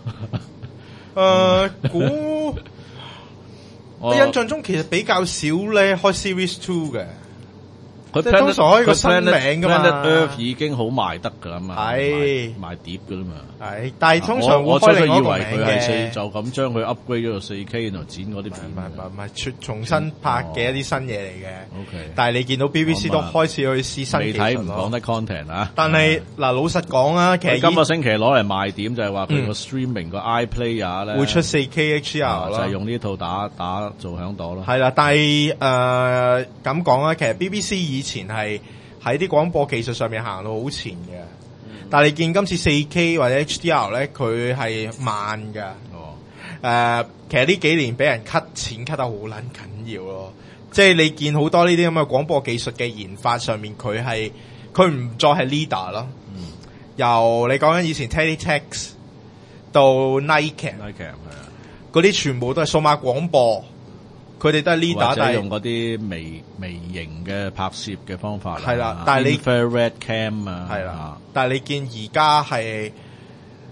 我印象中其實比較少咧開 Series 2嘅。佢通常開個新名㗎嘛 ，Planet Earth 已經好賣得㗎啦嘛，賣碟㗎啦嘛。係，但係通常我初初以為佢係就咁將佢 upgrade 咗到 4K，然後剪嗰啲片。唔係，重新拍嘅一啲新嘢嚟嘅。OK，但係你見到 BBC 都開始去試新技術咯。未睇唔講得 content 啊。但係嗱，老實講啊，其實今個星期攞嚟賣點就係話佢個 streaming 個 iPlayer 咧會出 4K HDR 啦，就係用呢套打做響朵咯。係啦，但係咁講啊，其實 BBC 以前係喺啲廣播技術上面行到好前嘅，但係你見今次 4K 或者 HDR 咧，佢係慢㗎。其實呢幾年俾人 cut 錢 cut 得好撚緊要咯，即係你見好多呢啲咁嘅廣播技術嘅研發上面，佢唔再係 leader 咯。由你講緊以前 Teletext 到 Nightcam 嗰啲全部都係數碼廣播。佢哋都係 leader，或者用嗰啲微型嘅拍攝嘅方法。係啦，但係你 infrared cam 啊，係啦，但係你見而家係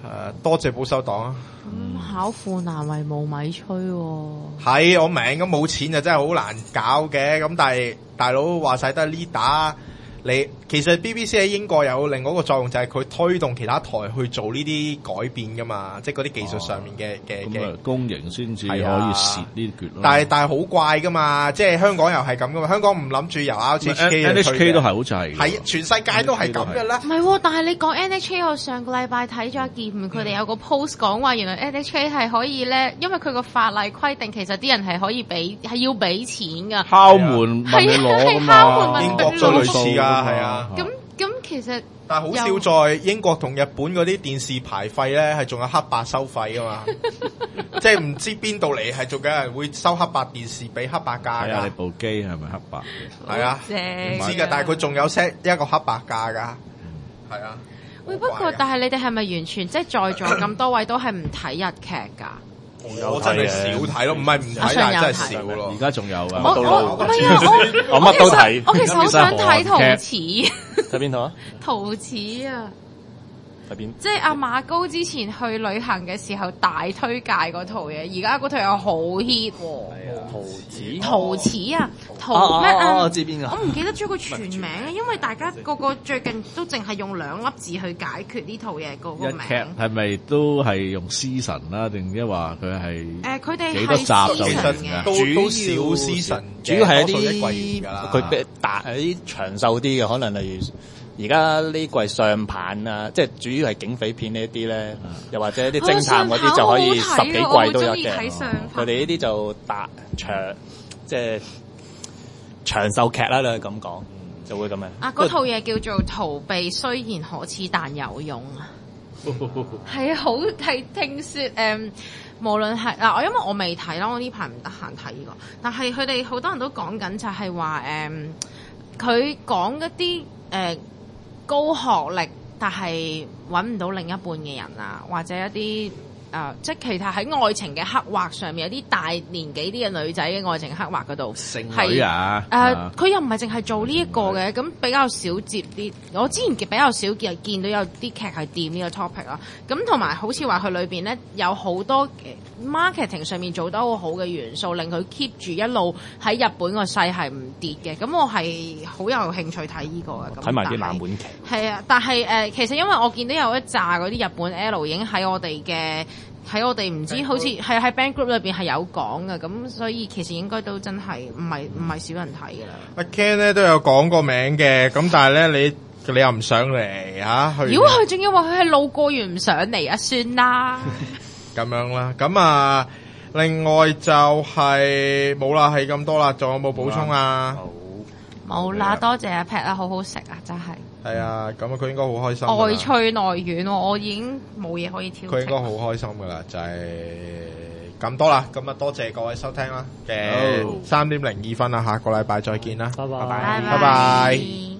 多謝保守黨啊！ 巧婦難為無米炊喎。 係我明，咁冇錢就真係好難搞嘅。咁但係大佬話晒都係呢打。你其實 BBC 喺英國有另外一個作用，就係佢推動其他台去做呢啲改變噶嘛，即係嗰啲技術上面嘅公營先至可以蝕呢啲橛咯。 但係好怪噶嘛，即係香港又係咁噶嘛，香港唔諗住由 NHK 都係好滯， 係全世界都係咁嘅啦。 唔係，但係你講 NHK， 我上個禮拜睇咗一件，佢哋有個 post 講話，原來 NHK 係可以咧，因為佢個法例規定，其實啲人係可以係要俾錢噶。 敲門問你攞啊嘛， 英國都類似噶。係啊， 咁其實， 但係好少在英國同日本嗰啲電視牌費咧，係仲有黑白收費噶嘛，即係唔知邊度嚟，係仲有人會收黑白電視俾黑白價㗎。 你部機係咪黑白嘅？ 係啊，唔知㗎，但係佢仲有 set 一個黑白價㗎。係啊。 喂，不過但係你哋係咪完全即係在座咁多位都係唔睇日劇㗎？ 我真係少睇咯，唔係唔睇，但係真係少咯。 而家仲有㗎， 我乜都睇。 我其實好想睇陶瓷。 睇邊套啊？ 陶瓷啊！ 睇邊？ 即係阿馬高之前去旅行嘅時候大推介嗰套嘢，而家嗰套又好 hit 喎。陶瓷啊！陶咩啊？ 我知邊個？ 我唔記得咗個全名啊，因為大家個個最近都淨係用2粒字去解決呢套嘢個名。 一劇係咪都係用師神啦？定即係話佢係佢哋幾多集就神嘅？ 都少師神， 主要係一啲佢大係啲長壽啲嘅，可能例如。而家呢季上棒啊，即係主要係警匪片呢啲咧，又或者啲偵探嗰啲就可以10幾季都有嘅。佢哋呢啲就即係長壽劇啦，你咁講就會咁樣。 啊，嗰套嘢叫做逃避，雖然可恥但有用啊。係好係聽說無論係嗱，因為我未睇啦，我呢排唔得閒睇呢個，但係佢哋好多人都講緊就係話佢講一啲高學歷但係揾唔到另一半嘅人啊，或者一啲即係其實喺愛情嘅刻畫上面有啲大年紀啲嘅女仔嘅愛情刻畫嗰度， 剩女啊， 佢又唔係淨係做呢一個嘅，咁比較少接啲。我之前比較少見到有啲劇係掂呢個 topic 啦。咁同埋好似話佢裏邊咧有好多 marketing 上面做得好好嘅元素，令佢 keep 住一路喺日本個勢係唔跌嘅。咁我係好有興趣睇呢個嘅。 睇埋啲冷門劇。 係啊，但係其實因為我見到有一紮嗰啲日本 L 已經喺我哋唔知好似係喺 Band Group 裏邊係有講嘅，咁所以其實應該都真係唔係少人睇㗎啦。 阿 Ken 咧都有講過名嘅，咁但係咧你又唔上嚟嚇去？ 如果佢仲要話佢係路過完唔上嚟啊，算啦。 咁樣啦，咁啊，另外就係冇啦，係咁多啦，仲有冇補充啊？ 冇啦，多謝阿 Pat 啦，好好食啊，真係。 係啊，咁啊，佢應該好開心。 外脆內軟，我已經冇嘢可以挑剔。 佢應該好開心噶啦，就係咁多啦。咁啊，多謝各位收聽啦。嘅3:02，下個禮拜再見啦。 拜拜。 拜拜。